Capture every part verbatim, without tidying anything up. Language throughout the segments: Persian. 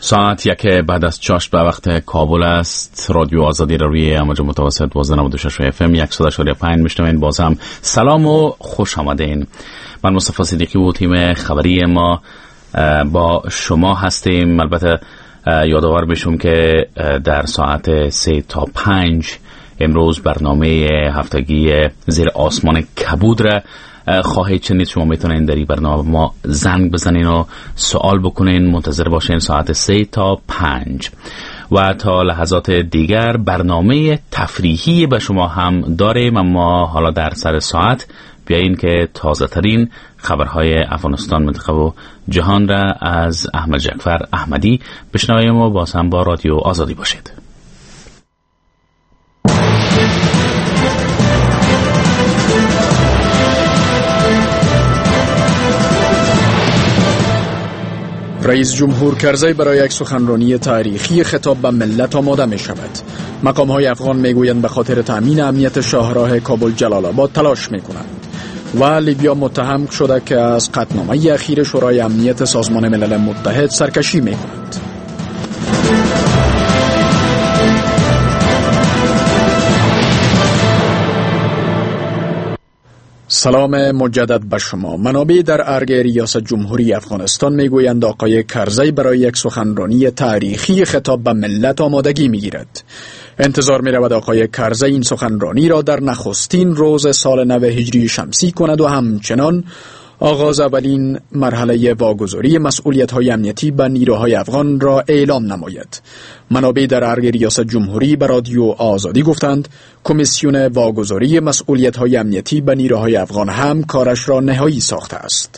ساعت یک بعد از چاشت به وقت کابل است. رادیو آزادی را روی امواج متوسط دوازده و نود و شش اف ام صد و پنج میشنوین. باز هم سلام و خوش آمدین. من مصطفی صدیقی و تیم خبری ما با شما هستیم. البته یادآور بشم که در ساعت سه تا پنج امروز برنامه هفتگی زیر آسمان کبود را خواهید شنید. شما میتونین در این برنامه ما زنگ بزنین و سوال بکنین. منتظر باشین ساعت سه تا پنج و تا لحظات دیگر برنامه تفریحی به شما هم داریم. اما حالا در سر ساعت بیایین که تازه ترین خبرهای افغانستان، منطقه و جهان را از احمد جعفر احمدی بشنویم و باز هم با رادیو آزادی باشید. رئیس جمهور کرزی برای یک سخنرانی تاریخی خطاب به ملت آماده می شود. مقام‌های افغان می گویند به خاطر تأمین امنیت شاهراه کابل جلال آباد تلاش می کنند و لیبیا متهم شده که از قطعنامه اخیر شورای امنیت سازمان ملل متحد سرکشی می کند. سلام مجدد به شما. منابع در ارگ ریاست جمهوری افغانستان میگویند آقای کرزی برای یک سخنرانی تاریخی خطاب به ملت آمادگی میگیرد. انتظار می رود آقای کرزی این سخنرانی را در نخستین روز سال نو هجری شمسی کند و همچنان آغاز اولین مرحله واگذاری مسئولیت‌های امنیتی به نیروهای افغان را اعلام نماید. منابع در ارگ ریاست جمهوری به رادیو آزادی گفتند کمیسیون واگذاری مسئولیت‌های امنیتی به نیروهای افغان هم کارش را نهایی ساخته است.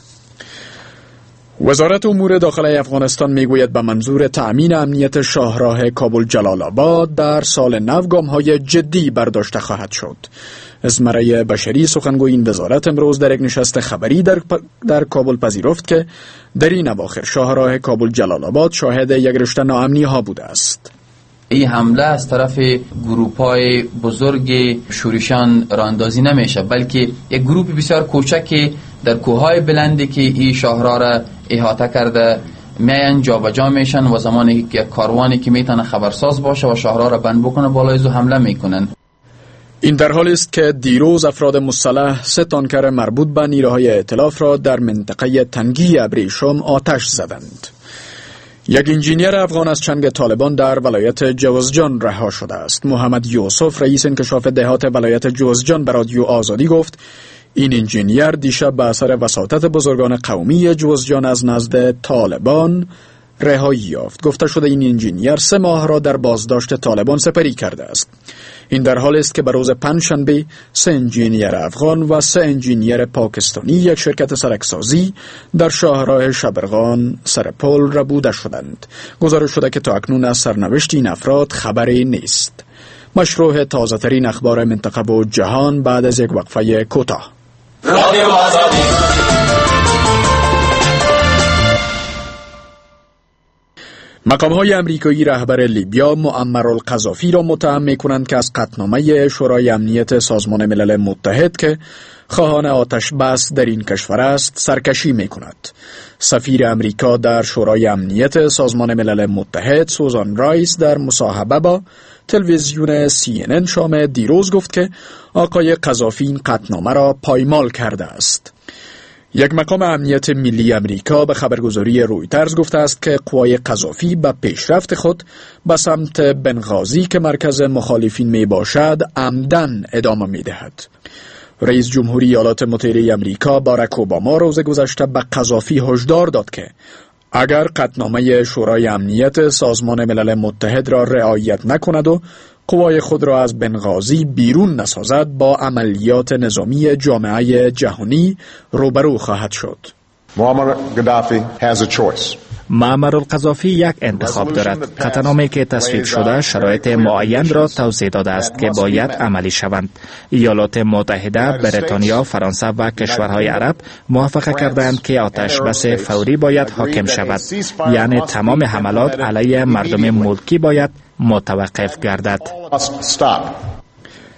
وزارت امور داخلی افغانستان میگوید به منظور تأمین امنیت شاهراه کابل جلال آباد در سال نو گام‌های جدی برداشته خواهد شد. ازمره بشری سخنگوی این وزارت امروز در یک نشست خبری در, در کابل پذیرفت که در این اواخر شاهراه کابل جلال آباد شاهد یک رشته ناامنی ها بوده است. این حمله از طرف گروه‌های بزرگ شورشان راه اندازی نمیشه، بلکه یک گروه بسیار کوچک در کوههای بلندی که این شاهراه را احاطه کرده میان جابجا میشن و زمانی که یک کاروانی که میتونه خبرساز باشه و شاهراه را بند بکنه بالای زو حمله میکنن. این در حالی است که دیروز افراد مسلح سه تانکر مربوط به نیروهای ائتلاف را در منطقه تنگی ابریشم آتش زدند. یک انجینیر افغان از چنگ طالبان در ولایت جوزجان رها شده است. محمد یوسف رئیس انکشاف دهات ولایت جوزجان به رادیو آزادی گفت این انجینیر دیشب به اثر وساطت بزرگان قومی جوزجان از نزد طالبان رهایی یافت. گفته شده این انجینیر سه ماه را در بازداشت طالبان سپری کرده است. این در حال است که به روز پنجشنبه سه انجینیر افغان و سه انجینیر پاکستانی یک شرکت سرکسازی در شاهراه شبرغان سرپل ربوده شدند. گزارش شده که تا اکنون از سرنوشت این افراد خبری نیست. مشروع تازه ترین اخبار منطقه و جهان بعد از یک وقفه کوتاه. رادیو آزادی. مقام‌های امریکایی رهبر لیبیا معمر القذافی را متهم می‌کنند که از قطعنامه شورای امنیت سازمان ملل متحد که خواهان آتش بس در این کشور است سرکشی می‌کند. سفیر امریکا در شورای امنیت سازمان ملل متحد سوزان رایس در مصاحبه با تلویزیون سی ان ان شام دیروز گفت که آقای قذافی این قطعنامه را پایمال کرده است. یک مقام امنیت ملی امریکا به خبرگزاری رویترز گفته است که قوای قذافی به پیشرفت خود به سمت بنغازی که مرکز مخالفین می باشد عمدن ادامه می دهد. رئیس جمهوری ایالات متحده امریکا باراک اوباما روز گذشته به قذافی هشدار داد که اگر قطعنامه شورای امنیت سازمان ملل متحد را رعایت نکند و قوای خود را از بنغازی بیرون نسازد با عملیات نظامی جامعه جهانی روبرو خواهد شد. معمر قذافی has a choice. معمر القذافی یک انتخاب دارد. قطعنامه‌ای که تصویب شده شرایط معین را توضیح داده است که باید عملی شوند. ایالات متحده، بریتانیا، فرانسه و کشورهای عرب موافقه کردند که آتش بس فوری باید حاکم شود. یعنی تمام حملات علیه مردم ملکی باید متوقف گردد.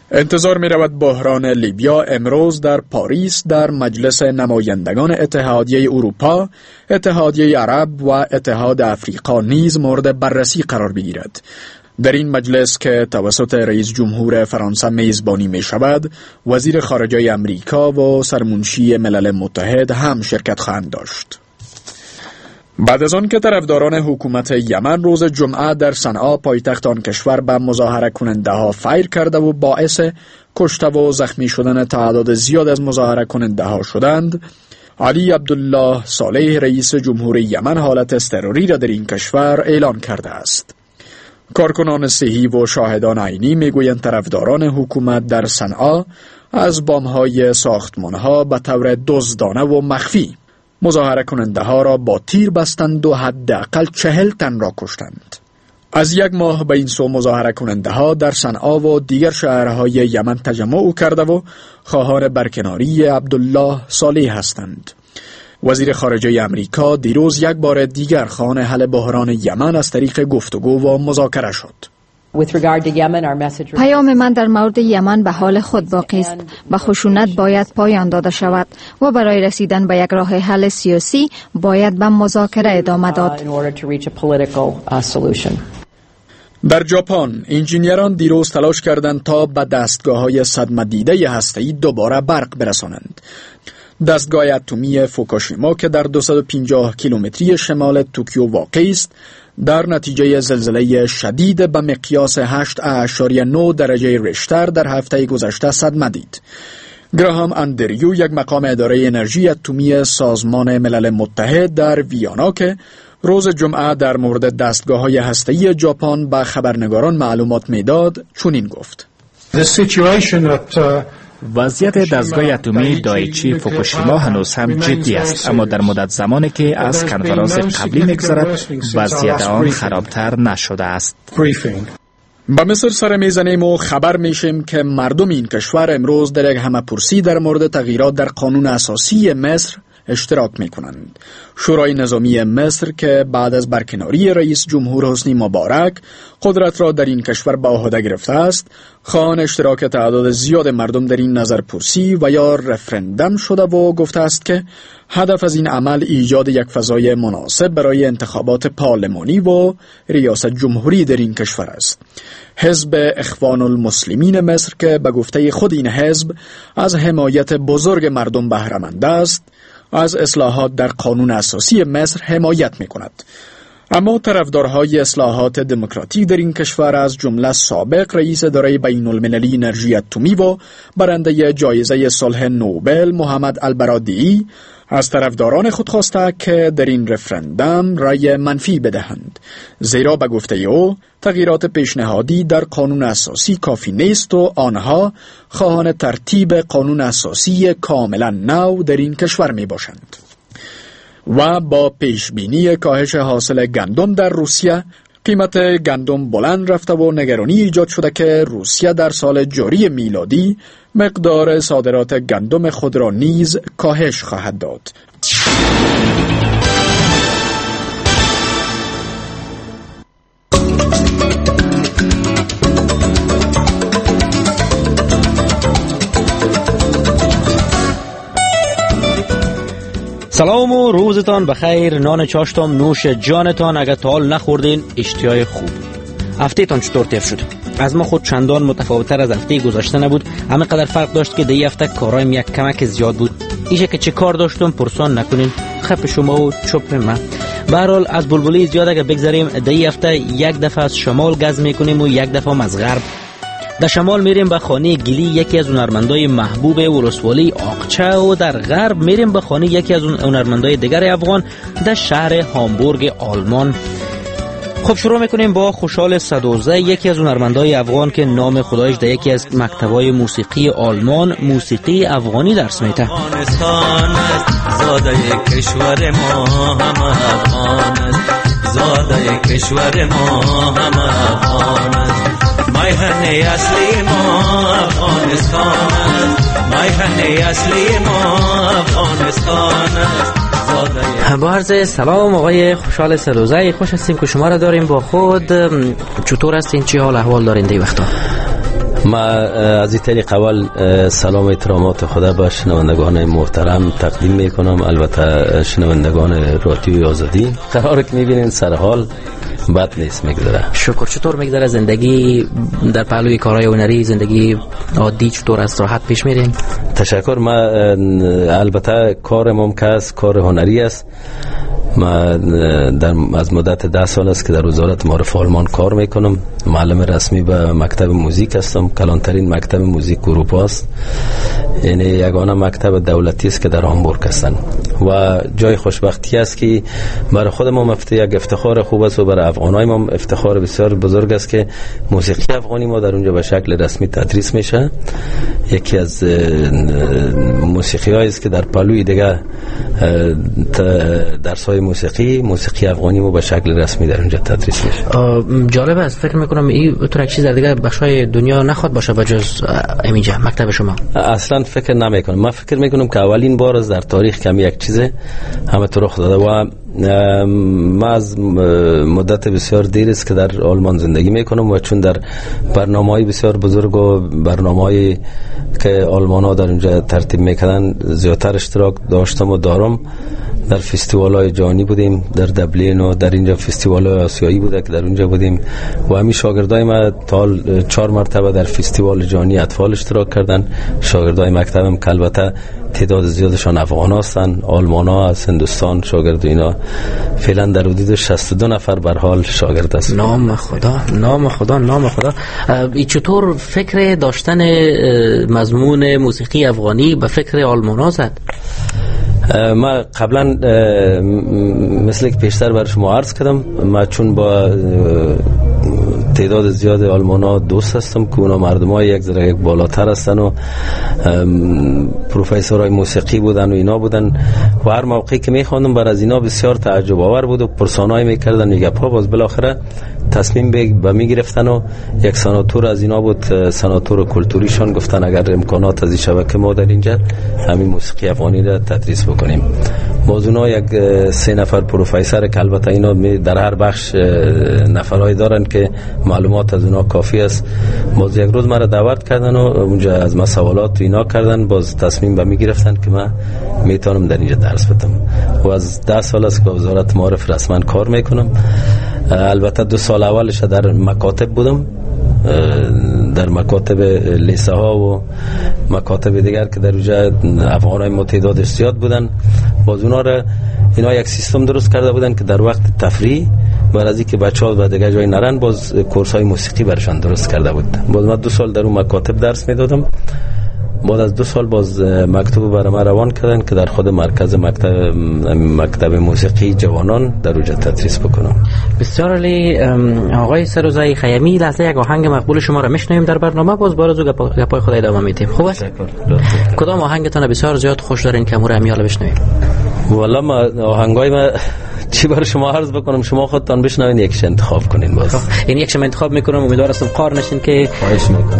انتظار می رود بحران لیبیا امروز در پاریس در مجلس نمایندگان اتحادیه اروپا، اتحادیه عرب و اتحاد افریقا نیز مورد بررسی قرار بگیرد. در این مجلس که توسط رئیس جمهور فرانسه میزبانی می شود، وزیر خارجه امریکا و سرمنشی ملل متحد هم شرکت خواهند داشت. بعد از آن که طرفداران حکومت یمن روز جمعه در صنعا پایتخت آن کشور به مظاهره کننده ها فیر کرده و باعث کشته و زخمی شدن تعداد زیاد از مظاهره کننده ها شدند، علی عبدالله صالح رئیس جمهور یمن حالت اضطراری را در این کشور اعلان کرده است. کارکنان صحی و شاهدان عینی میگویند طرفداران حکومت در صنعا از بام‌های ساختمان‌ها به طور دزدانه و مخفی مظاهره کننده ها را با تیر بستند و حداقل چهل تن را کشتند. از یک ماه به این سو مظاهره کننده ها در صنعا و دیگر شهرهای یمن تجمع کرده و خواهان برکناری عبدالله صالح هستند. وزیر خارجه امریکا دیروز یک بار دیگر خواهان حل بحران یمن از طریق گفتگو و مذاکره شد. پیام من در مورد یمن به حال خود باقی است و خشونت باید پایان داده شود و برای رسیدن به یک راه حل سیاسی باید به مذاکره ادامه داد. در ژاپن انجینیران دیروز تلاش کردند تا به دستگاه‌های صدمه دیده هسته‌ای دوباره برق برسانند. دستگاه اتمی فوکوشیما که در دویست و پنجاه کیلومتری شمال توکیو واقع است، در نتیجه زلزله شدید به مقیاس هشت اشاریه نه درجه ریشتر در هفته گذشته صدمه دید. گراهام اندریو، یک مقام اداره انرژی اتمی سازمان ملل متحد در ویانا که روز جمعه در مورد دستگاه‌های هسته‌ای ژاپن به خبرنگاران معلومات میداد، چنین گفت: وضعیت دستگاه اتمی دایچی فوکوشیما هنوز هم جدی است، اما در مدت زمانی که از کنفرانس قبلی می‌گذرد وضعیت آن خرابتر نشده است. با مصر سر میزنیم و خبر میشیم که مردم این کشور امروز در یک همه‌پرسی در مورد تغییرات در قانون اساسی مصر اشتراک میکنند. شورای نظامی مصر که بعد از برکناری رئیس جمهور حسنی مبارک قدرت را در این کشور به عهده گرفته است، خواهان اشتراک تعداد زیاد مردم در این نظرپرسی و یا رفرندم شده و گفته است که هدف از این عمل ایجاد یک فضای مناسب برای انتخابات پارلمانی و ریاست جمهوری در این کشور است. حزب اخوان المسلمین مصر که به گفته خود این حزب از حمایت بزرگ مردم بهره مند است، از اصلاحات در قانون اساسی مصر حمایت می کند. اما طرفدارهای اصلاحات دموکراتیک در این کشور از جمله سابق رئیس اداره بین المللی انرژی اتمی و برنده جایزه صلح نوبل محمد البرادعی از طرفداران خود خواسته که در این رفرندم رأی منفی بدهند، زیرا به گفته او تغییرات پیشنهادی در قانون اساسی کافی نیست و آنها خواهان ترتیب قانون اساسی کاملا نو در این کشور می باشند. و با پیشبینی کاهش حاصل گندم در روسیه، قیمت گندم بلند رفته و نگرانی ایجاد شده که روسیه در سال جاری میلادی مقدار صادرات گندم خود را نیز کاهش خواهد داد. سلام و روزتان بخیر. نان چاشتم نوش جانتان. اگر تا حال نخوردین اشتیای خوب. هفته تان چطور طی شد؟ از ما خود چندان متفاوت‌تر از هفته گذشته نبود، همه قدر فرق داشت که دی هفته کارایم یک کمک زیاد بود. ایشه که چه کار داشتم پرسان نکنین، خپ شما و چپ من. به هر حال از بلبلی زیاد اگر بگذاریم، دی هفته یک دفعه از شمال گز میکنیم و یک دفعه از غرب. در شمال میریم به خانه گلی، یکی از هنرمندای محبوب ولسوالی آقچه، و در غرب میریم به خانه یکی از هنرمندای دیگر افغان در شهر هامبورگ آلمان. خب شروع میکنیم با خوشحال صدوزه، یکی از هنرمندای افغان که نام خدایش در یکی از مکتبای موسیقی آلمان موسیقی افغانی درس میده. افغانستان است زاده کشور ما، هم افغان است زاده کشور ما، هم افغان است. مایهنه اصلی ما افغانستان است، مایهنه اصلی ما افغانستان است. با عرض سلام آقای خوشحال صدوزه، خوش هستیم که شما را داریم با خود. چطور هستین؟ چی حال احوال دارین دی وقتا؟ ما از این طریق اول سلام و احترامات خدا به شنوندگان محترم تقدیم میکنم، البته شنوندگان رادیوی آزادی. قراره که میبینین سر حال بد نیست میگذره. شکر. چطور میگذره زندگی در پهلوی کارهای هنری؟ زندگی عادی چطور است؟ راحت پیش میرین؟ تشکر. ما البته کارم که است کار هنری است. ما در از مدت ده سال است که در وزارت معارف آلمان کار میکنم. معلم رسمی به مکتب موزیک هستم. کلانترین مکتب موزیک اروپا است. یعنی یگانه مکتب دولتی است که در هامبورگ هستن و جای خوشبختی است که برای خود ما مفته یک افتخار خوب است و برای افغانای ما افتخار بسیار بزرگ است که موسیقی افغانی ما در اونجا به شکل رسمی تدریس میشه. یکی از موسیقی هایی است که در پلوی دیگه درس‌های موسیقی موسیقی افغانی ما به شکل رسمی در اونجا تدریس میشه. جالب است. فکر میکنم این طور یک چیز در دیگه بخشای دنیا نخواد باشه بجز همینجا مکتب شما. اصلا فکر نمیکنم. من فکر میکنم که اولین بار است در تاریخ کمی یک چیز همه تو رخ داده و ما از مدت بسیار دیر است که در آلمان زندگی میکنم و چون در برنامه‌های بسیار بزرگ و برنامه‌های که آلمان‌ها در اونجا ترتیب میکنن زیادتر اشتراک داشتم و دارم. در فستیوال‌های جهانی بودیم، در دبلین و در اینجا فستیوال آسیایی بوده که در اونجا بودیم و همین شاگردای ما تا چهار مرتبه در فستیوال جهانی اطفال اشتراک کردن. شاگردای مکتبم که البته تعداد زیادشان افغان هستند، آلمان ها از هندوستان شاگرد اینا فعلا در حدود شصت و دو نفر بر حال شاگرد هست. نام خدا، نام خدا، نام خدا. چطور فکر داشتن مضمون موسیقی افغانی به فکر آلمان ها زد؟ ما قبلا مثل که پیشتر بر شما عرض کردم، ما چون با تعداد زیاد آلمانا دوست هستم که اونا مردم های یک ذره یک بالاتر هستن و پروفیسورای موسیقی بودن و اینا بودن و هر موقعی که میخواندم بر از اینا بسیار تعجب آور بود و پرسانای میکردن یک پا باز بالاخره تصمیم به میگرفتن و یک سناتور از اینا بود، سناتور کلتوریشان، گفتن اگر امکانات از این شبکه ما در اینجا همین موسیقی افغانی را تدریس بکنیم. باز اونا یک سه نفر پروفیسور که البته اینا در هر بخش نفرای دارن که معلومات از اونا کافی است، باز یک روز مرا دعوت کردن و اونجا از ما سوالات و اینا کردن. باز تصمیم به می گرفتن که من میتونم در اینجا درس بدم و از ده سال است که وزارت معارف رسما کار میکنم. البته دو سال اولش در مکاتب بودم، در مکاتب لیسه ها و مکاتب دیگر که در اونجا افغانای متعدادش زیاد بودن. باز اونا را اینا یک سیستم درست کرده بودن که در وقت تفریح برای از اینکه بچه‌ها به دیگه جای نرن باز کورس های موسیقی برشان درست کرده بود. باز من دو سال در اون مکاتب درس میدادم. بعد از دو سال باز مکتوب برای ما روان کردن که در خود مرکز مکتب مکتب موسیقی جوانان در اونجا تدریس بکنم. بسیار عالی. آقای سروزای خیمی، لحظه یک آهنگ مقبول شما را میشنویم در برنامه، باز بارزو گپای خدای ادامه میدیم. خوب است؟ کدام آهنگتون بسیار زیاد خوش دارین که مورا امیال بشنویم؟ والا ما آهنگای ما چی برای شما عرض بکنم، شما خودتان بشنوین یکیش انتخاب کنین. باز یعنی یکیش انتخاب میکنم، امیدوار هستم قار نشین که خواهش میکنم.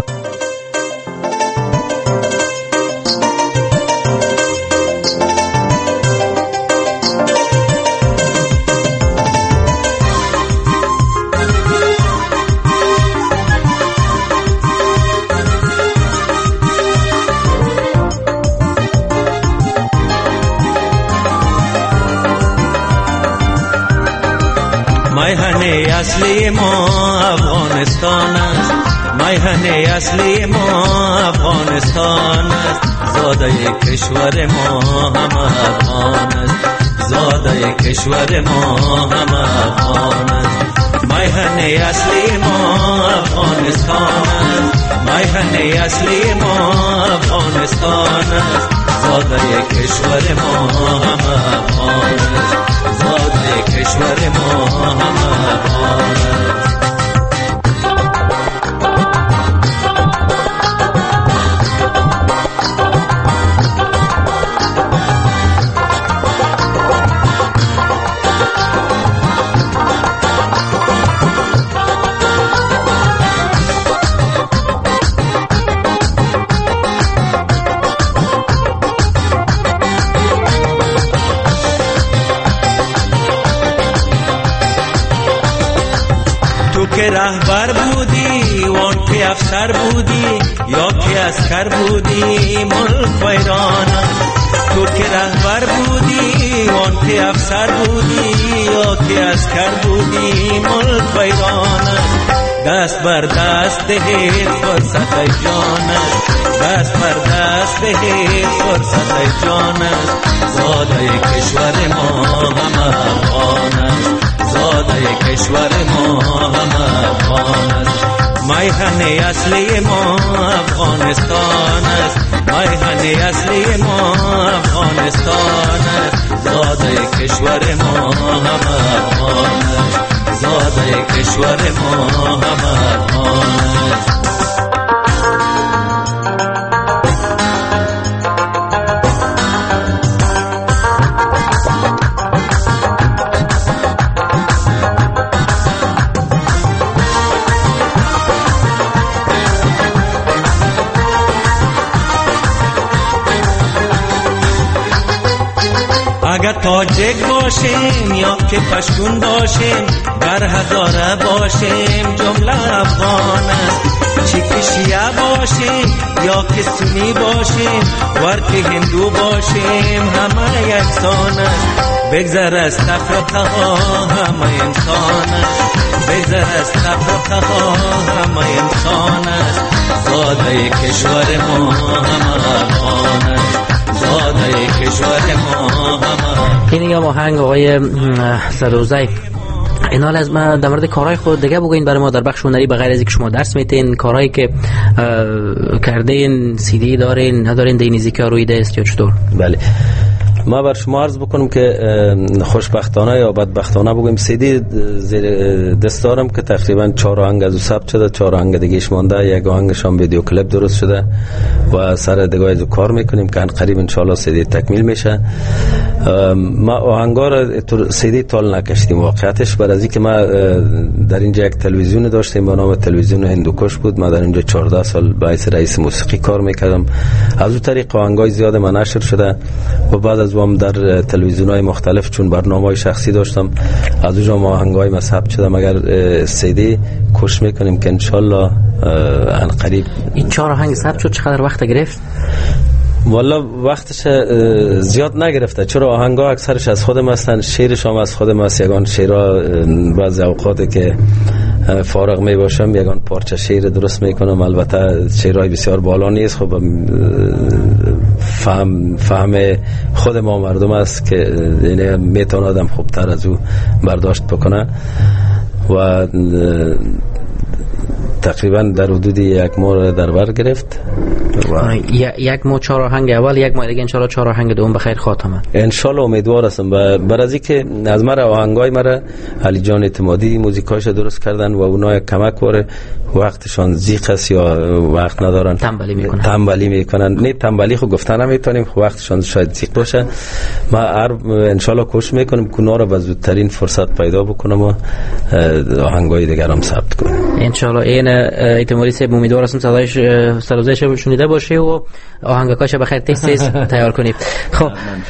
میهن اصلی ما افغانستان است، میهن اصلی ما افغانستان است، زاده کشور ما هم افغان است، زاده کشور ما هم افغان است. میهن اصلی ما افغانستان است، میهن اصلی ما افغانستان است، زاده کشور ما هم افغان است، زاده کشور ما هم افغان است. که رهبر بودی وان که افسر بودی یا که اسکر بودی ملک ویران تو که رهبر بودی وان که افسر بودی یا که اسکر بودی ملک ویران دست بر دست دهید فرصت جانت دست بر دست دهید فرصت جانت زاده کشور ما هم افغان است زاده کشور ما هم افغان است میهن اصلی ما افغانستان است میهن اصلی ما افغانستان است زاده کشور ما هم افغان است زاده کشور ما هم افغان است اگر تاجک باشیم یا که پشتون باشیم در هزاره باشیم جمله افغان است چی که شیعه باشیم یا که سنی باشیم ور که هندو باشیم همه یکسان است بگذر از تفرقه ها همه انسان است بگذر از تفرقه ها همه انسان است زاده کشور ما همه افغان است زاده کشور ما همه. این یه آهنگ آقای سروزی اینال از ما در مورد کارهای خود دیگه بگوین برای ما در بخش هنری بغیر از اینکه شما درس میتین کارهایی که کردین سی دی دارین ندارین دینیزی که روی دست یا چطور؟ بله ما بر شما عرض بکنم که خوشبختانه یا بدبختانه بگویم سی دی زیر دست دارم که تقریبا چهار آهنگ از او ثبت شده چهار آهنگ دیگهش مانده یک آهنگش هم ویدیو کلیپ درست شده و سر دیگه از کار میکنیم که قریب ان شاء الله سی دی تکمیل میشه. ما آهنگا رو سی دی تال نکشیدیم واقعیتش برای اینکه ما در اینجا یک تلویزیون داشتیم به نام تلویزیون هندوکش بود ما در اینجا چهارده سال باعث رئیس موسیقی کار میکردم از اون طریق آهنگای زیاد ما نشر شده و بعد از هم در تلویزیون‌های مختلف چون برنامه‌های شخصی داشتم از اونجا ما آهنگای ما ثبت شده مگر سی دی کوشش میکنیم که ان شاء الله ان قریب. این چهار آهنگ ثبت شد چقدر وقت گرفت؟ والا وقتش زیاد نگرفته چرا آهنگا اکثرش از خودم هستن شعرش هم از خودم است یگان شعرها بعضی اوقات که فارغ می باشم یگان پارچه شعر درست میکنم البته شعرهای بسیار بالا نیست خب فهم فهم خود ما مردم است که یعنی میتونه آدم خوبتر از او برداشت بکنه و تقریبا در حدود یک ماه در بر گرفت و یک ماه چهار آهنگ اول یک ماه دیگه ان شاء الله چهار آهنگ دوم بخیر خاتمه ان شاء الله امیدوار هستم بر از اینکه از مرا آهنگای مرا علی جان اعتمادی موزیکاش درست کردن و اونها کمک وره وقتشان زیق است یا وقت ندارن تنبلی میکنن تنبلی میکنن نه تنبلی خو گفتن نمیتونیم خب وقتشان شاید زیق باشه ما ان شاء الله کوشش میکنیم که اونا رو به زودترین فرصت پیدا بکنم و آهنگای دیگر هم ثبت کنم ان شاء الله. این اعتمادی سه امیدوار هستم صدایش سروزش شنیده باشه و آهنگاش بخیر تست تیار کنید. خب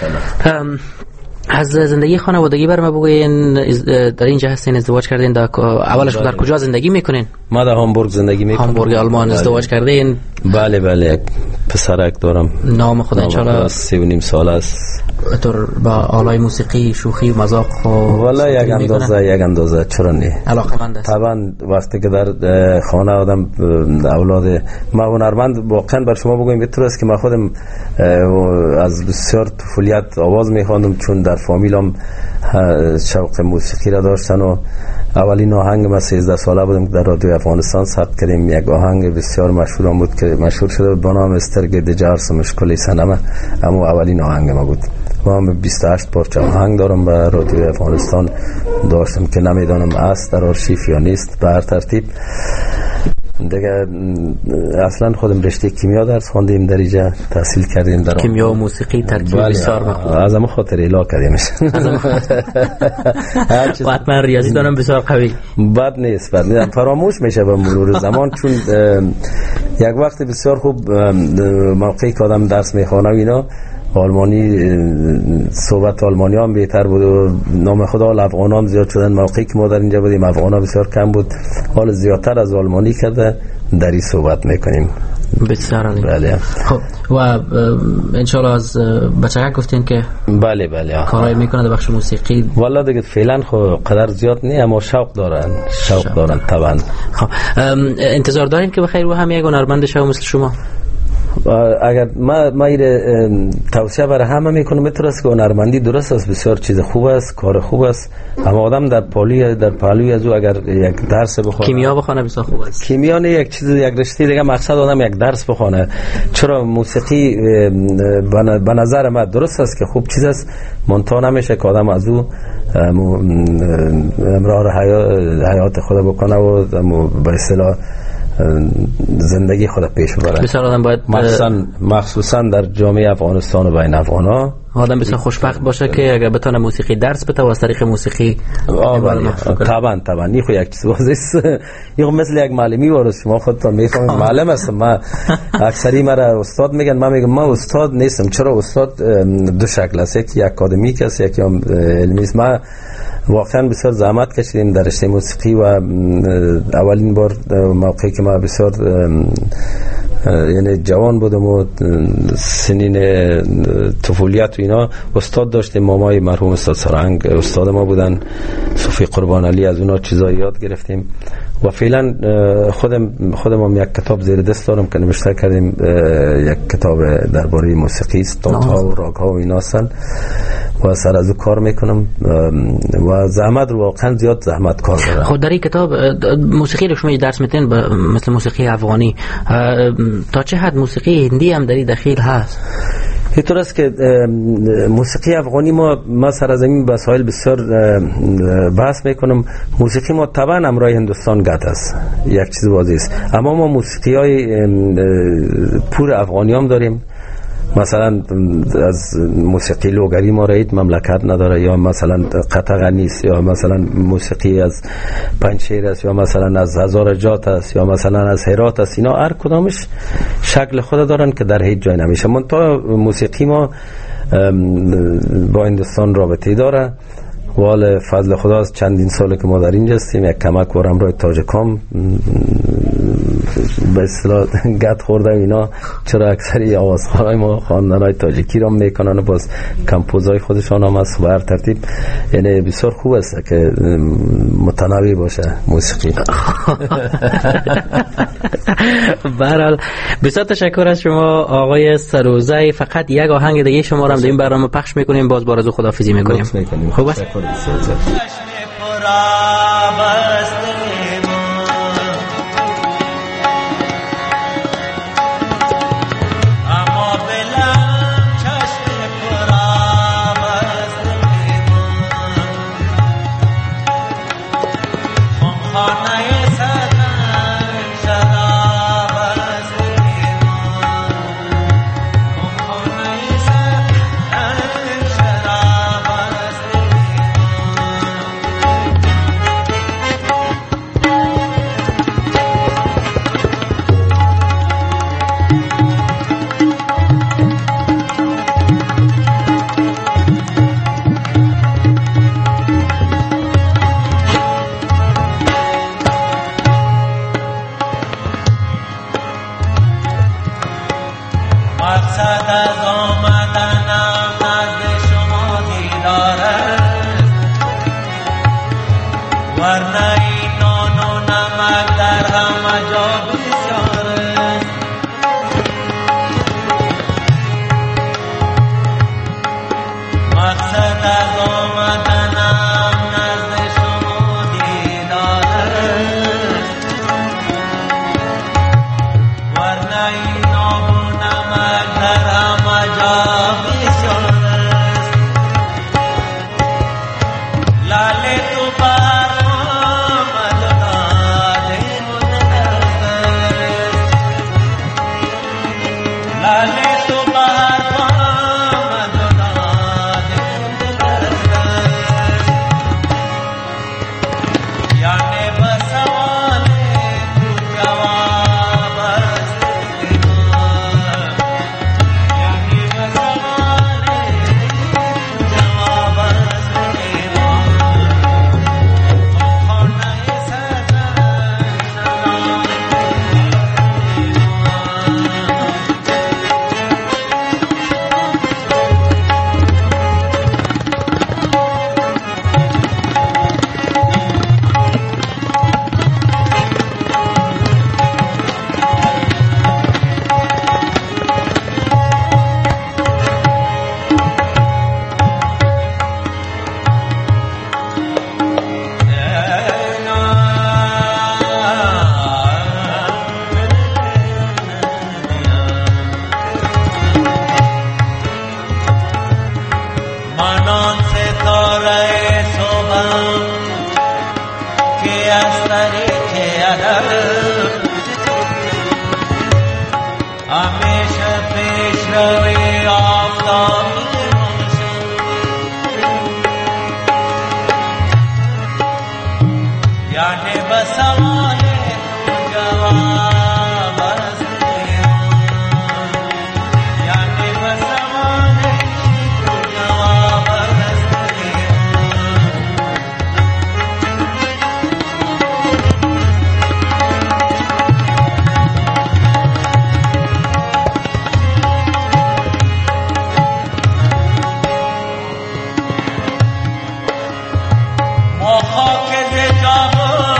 از زندگی خانوادگی بر ما بگوین در اینجا هستین ازدواج کردین در اولش در کجا زندگی میکنین؟ ما در هامبورگ زندگی میکنم. هامبورگ آلمان ازدواج کردین؟ بله بله یک پسرک دارم نام خدا ان شاء الله سی و نیم سال است. تو با آلای موسیقی شوخی و مذاق و والا یک اندازه یک اندازه چرا نه علاقه‌مند است. طبعا وقتی که در خانه آدم اولاد ما هنرمند واقعا بر شما بگویم به طور است که ما خودم از بسیار طفولیت آواز میخواندم چون در فامیلم شوق موسیقی را داشتن و اولین آهنگ ما سیزده ساله بودم که در رادیو افغانستان ثبت کردیم یک آهنگ بسیار مشهور بود که مشهور شده بود با نام استرگرد جرس مشکلی سنمه اما اولین آهنگ ما بود و هم بیست و هشت پارچه آهنگ دارم به رادیو افغانستان داشتم که نمیدانم است در آرشیف یا نیست به هر ترتیب دیگه اصلا خودم رشته کیمیا درس خواندیم در اینجا تحصیل کردیم در کیمیا و موسیقی ترکیب بسیار مخصوص از ما خاطر اله کردیمش حتما ریاضی دارم بسیار قوی بد نیست بد نیست فراموش میشه به مرور زمان چون یک وقت بسیار خوب موقعی که آدم درس میخوانه و اینا آلمانی صحبت آلمانی هم بهتر بود و نام خدا افغان هم زیاد شدن. موقعی که ما در اینجا بودیم افغان ها بسیار کم بود، حال زیادتر از آلمانی کرده دری صحبت میکنیم. بسیار عالی. بله. خب و انشالله از بچگک گفتین که بله بله کارایی میکنه در بخش موسیقی؟ والا دیگه فعلا خب قدر زیاد نه، اما شوق دارن شوق, شوق دارن طبعا. خب انتظار داریم که بخیر و هم یک هنرمند شو مثل شما؟ اگر ما ما ایره توصیه برای همه میکنم، میتونست که هنرمندی درست است، بسیار چیز خوب است، کار خوب است، اما آدم در پالی در پالوی از او اگر یک درس بخونه، کیمیا بخونه بسیار خوب است. کیمیا نه یک چیز یک رشته دیگه، مقصد آدم یک درس بخونه. چرا موسیقی به نظر من درست است که خوب چیز است، منتها نمیشه که آدم از او امرار حیات خود بکنه و به اصطلاح زندگی خود پیش ببره. بسیار آدم باید مخصوصا مخصوصا در جامعه افغانستان و بین افغانا آدم بسیار خوشبخت باشه که اگر بتونه موسیقی درس بده و از طریق موسیقی طبعا طبعا این خو یک چیز است، این مثل یک معلمی وارث شما خودتون میفهمید. معلم هستم من، اکثری مرا استاد میگن، من میگم من استاد نیستم. چرا؟ استاد دو شکل است، یکی اکادمیک است، یکی هم علمی است. من واقعا بسیار زحمت کشیدیم در رشته موسیقی و اولین بار موقعی که ما بسیار یعنی جوان بودم و سنین طفولیت و اینا، استاد داشتیم، مامای مرحوم استاد سرنگ استاد ما بودن، صوفی قربان علی، از اونا چیزایی یاد گرفتیم و فعلا خودم خودم هم یک کتاب زیر دست دارم که نوشته کردیم، یک کتاب درباره موسیقی است، تاتا و راگ ها و اینا هستن و سر از او کار میکنم و زحمت رو واقعا زیاد زحمت کار دارم. خود در این کتاب موسیقی رو شما درس میتین مثل موسیقی افغانی، تا چه حد موسیقی هندی هم در این دخیل هست؟ اینطور است که موسیقی افغانی ما ما سر از این مسائل بسیار بحث میکنم. موسیقی ما طبعا امرای هندوستان گت است، یک چیز واضح است، اما ما موسیقی های پور افغانی هم داریم. مثلا از موسیقی لوگری ما رایت مملکت نداره، یا مثلا قطع نیست، یا مثلا موسیقی از پنجشیر است، یا مثلا از هزار جات است، یا مثلا از هرات است. اینا هر کدامش شکل خود دارن که در هیچ جای نمیشه. منتها موسیقی ما با هندوستان رابطه داره. وال فضل خدا از چندین ساله که ما در اینجا هستیم، یک کمک ورم رای تاجکام به اصطلاح گت خورده اینا. چرا اکثری آوازخوانای ما خواندنای تاجیکی را میکنن و باز کمپوزای خودشان هم از بر ترتیب، یعنی بسیار خوب است که متنوع باشه موسیقی. برحال بسیار تشکر از شما آقای سروزی. فقط یک آهنگ دیگه شما را هم در این برنامه پخش میکنیم، باز بار از خداحافظی میکنیم. خوب است؟ روی آفتابی یعنی بسوای جواب از یعنی بسوای جواب از ما خاک زجاب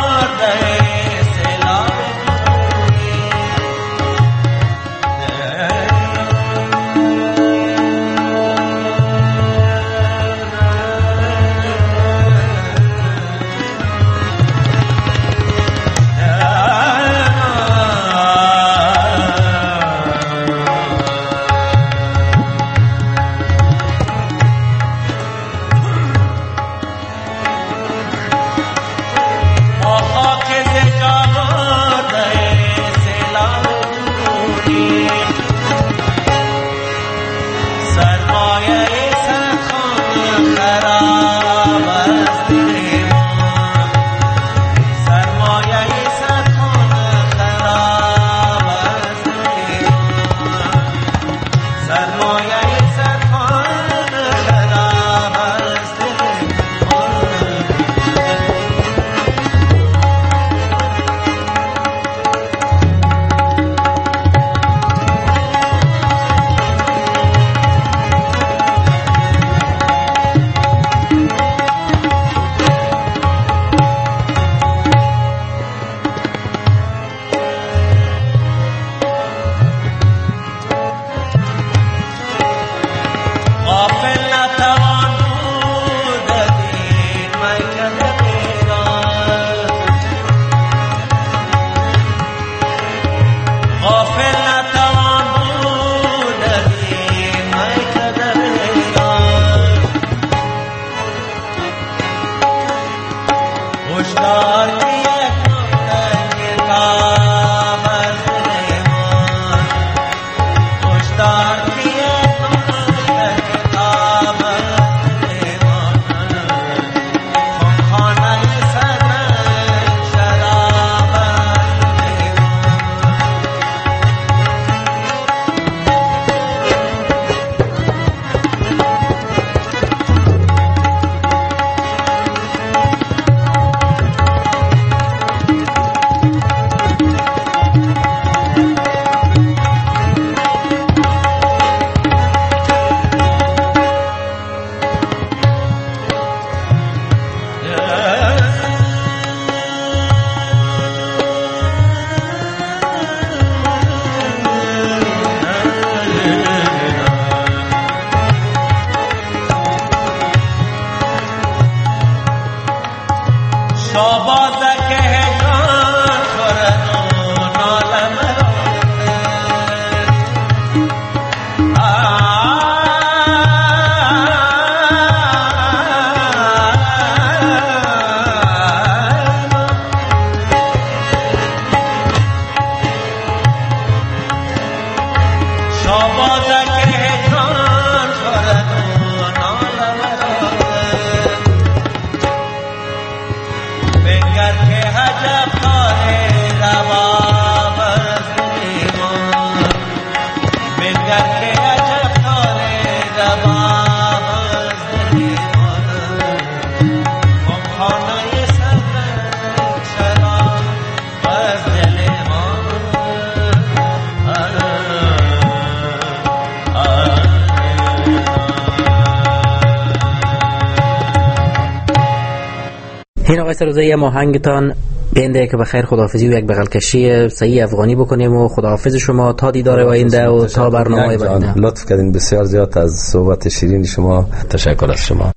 این آقای سروزایی ماهنگتان بینده که بخیر خداحافظی و یک بغل کشی صحیح افغانی بکنیم و خداحافظ شما تا دیدار آینده و تا برنامه آینده. لطف کردین بسیار زیاد از صحبت شیرین شما. تشکر از شما.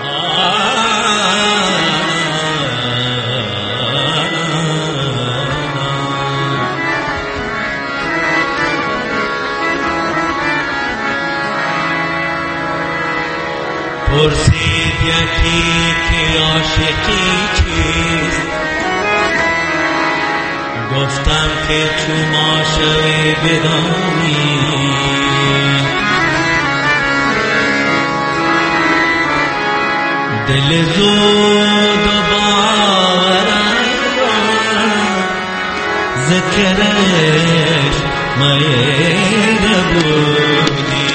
پرسید یکی که عاشقی چیست، گفتم که تو ما شوی بدانی دل زود و باورم ذکرش مایه بودی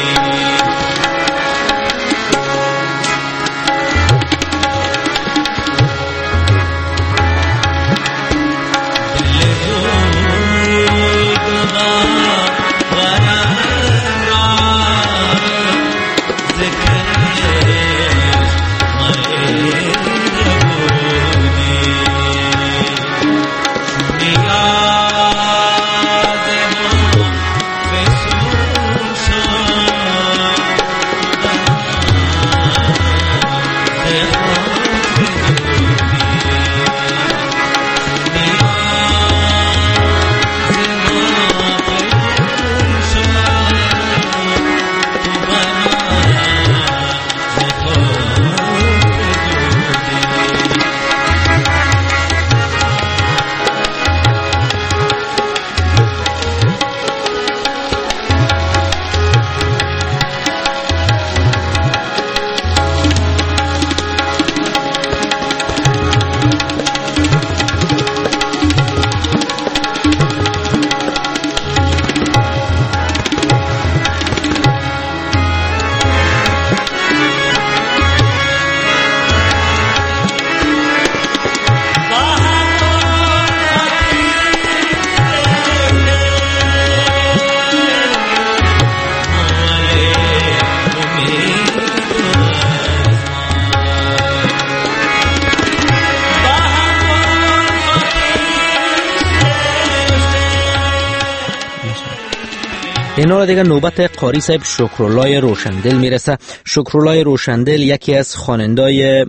این را دیگه نوبت قاری صاحب شکرالله روشندل میرسه. شکرالله روشندل یکی از خوانندای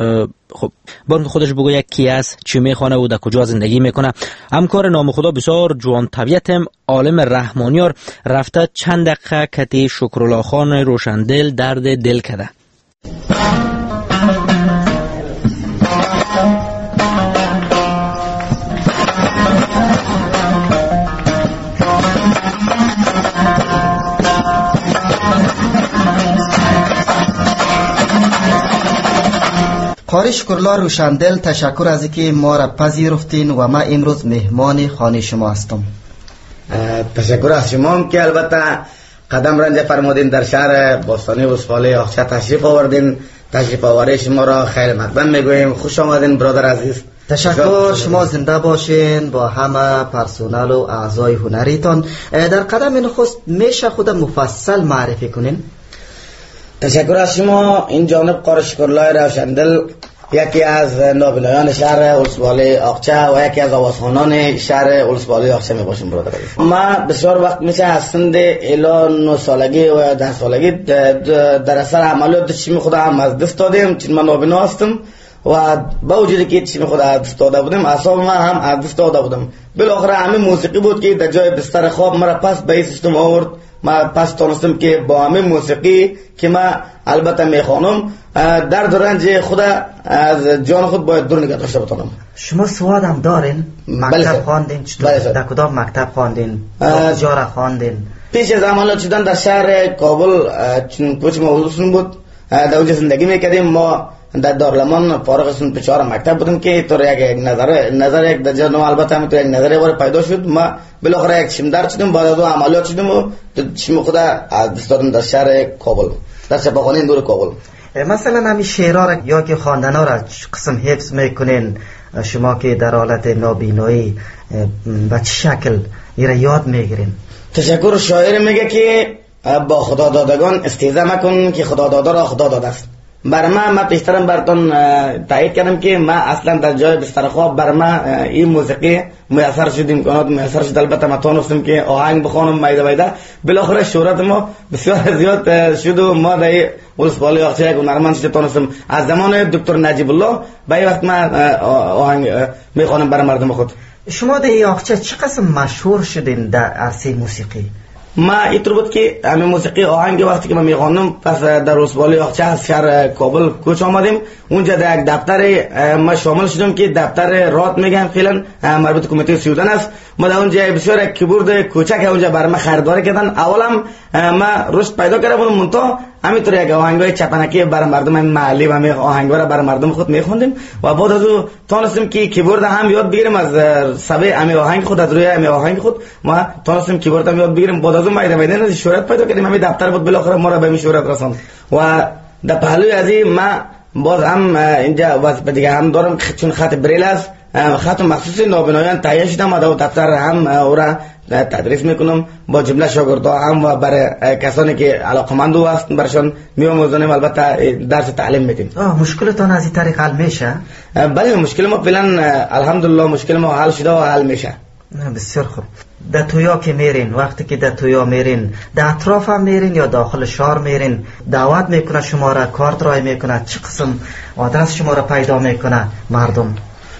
خب بان که خودش بگو یکی از چی میخوانه و در کجا زندگی میکنه. همکار نام خدا بسیار جوان طبیعتم عالم رحمانیار رفته چند دقیقه کتی شکرالله خان روشندل درد دل کده. قاری شکرالله روشندل، تشکر از اینکه ما را پذیرفتین و ما امروز مهمان خانه شما هستم. تشکر از شما که البته قدم رنج فرمودین در شهر باستانی وسفاله آخچه تشریف آوردین. تشریف آوری شما را خیر مقدم میگوییم. خوش آمدین برادر عزیز. تشکر، شما زنده باشین با همه پرسونل و اعضای هنریتان. در قدم نخست میشه خود مفصل معرفی کنین؟ تشکر از شما. این جانب قاری شکرالله روشندل یکی از نابینایان شهر ولسواله آقچه و یکی از آوازخوانان شهر ولسواله آقچه می باشم برادر. ما بسیار وقت میشه از سند الی نه سالگی و ده سالگی در اثر عملیات چشم خود هم از دست دادیم، چون من نابینا هستم و با وجودی که چشم خود از دست داده بودم اعصاب ما هم از دست داده بودم. بالاخره همین موسیقی بود که در جای بستر خواب مرا پس به این سیستم آورد. ما پس تونستم که با همین موسیقی که ما البته میخوانم درد و رنج خود از جان خود باید دور نگه داشته بتونم. شما سواد هم دارین؟ مکتب خواندین؟ چطور؟ در کدام مکتب خواندین؟ کجا را خواندین؟ پیش از عملیات شدن در شهر کابل چون کوچ ما حضورشون بود در اونجا زندگی میکردیم. ما در دارالمان فارغ سن پچهار مکتب بودیم که طور یک نظر نظر یک درجه نو البته هم تو یک نظر وارد پیدا شد. ما بالاخره یک چشمدار شدیم، بعد از عملیات شدیم و چشم خود از دست دادم در شهر کابل، در چپاخانه دور کابل. مثلا همین شعرها را یا که خواندنا را قسم حفظ میکنین شما که در حالت نابینایی به چه شکل این را یاد میگیرین؟ تشکر. شاعر میگه که با خدا دادگان استیزه مکن که خدا داده را خدا داده است. بر ما ما پیشترم براتون تایید کردم که ما اصلا در جای بستر خواب بر ما این موسیقی میسر شد، امکانات میسر شد. البته ما تونستم که آهنگ بخوانم مایده مایده. بالاخره شهرت ما بسیار زیاد شد و ما در ولسواله آقچه یک هنرمند شد. تونستم از زمان دکتر نجیب الله به این وقت ما آهنگ میخوانم برای مردم خود. شما در آقچه چه قسم مشهور شدین در عرصه موسیقی؟ ما اینطور بود که همین موسیقی آهنگ وقتی که من میخواندم پس در ولسوالی آقچه از شهر کابل کوچ آمدیم. اونجا در یک دفتر ما شامل شدم که دفتر رات میگن فعلا مربوط به کمیته سیودن است. ما در اونجا بسیار کیبورد کوچک اونجا برای ما خریداری کردن. اولم ما رشد پیدا کرده بودم منتها همینطور یک آهنگای چپنکی برای مردم محلی و می آهنگا را برای مردم خود میخوندیم و بعد از اون تونستیم که کیبورد هم یاد بگیریم از سبه امی آهنگ خود، از روی امی آهنگ خود ما تونستیم کیبورد هم یاد بگیریم. بعد از اون ما ایران شهرت پیدا کردیم. همین دفتر بود بالاخره ما را به می شهرت رساند و در پهلوی از این ما باز هم اینجا وظیفه دیگه هم دارم چون خط بریل است، خط مخصوص نابینایان تهیه شدم و در دفتر هم او را تدریس میکنم با جمله شاگردها هم و برای کسانی که علاقمند هستند برشان میآموزونیم. البته درس تعلیم میدیم. مشکلتان از این طریق حل میشه؟ بله مشکل ما فعلا الحمدلله مشکل ما حل شده و حل میشه. بسیار خوب. در تویا که میرین، وقتی که در تویا میرین در اطراف هم میرین یا داخل شهر میرین، دعوت میکنه شما را، کارت رای میکنه، چه قسم آدرس شما را پیدا میکنه مردم؟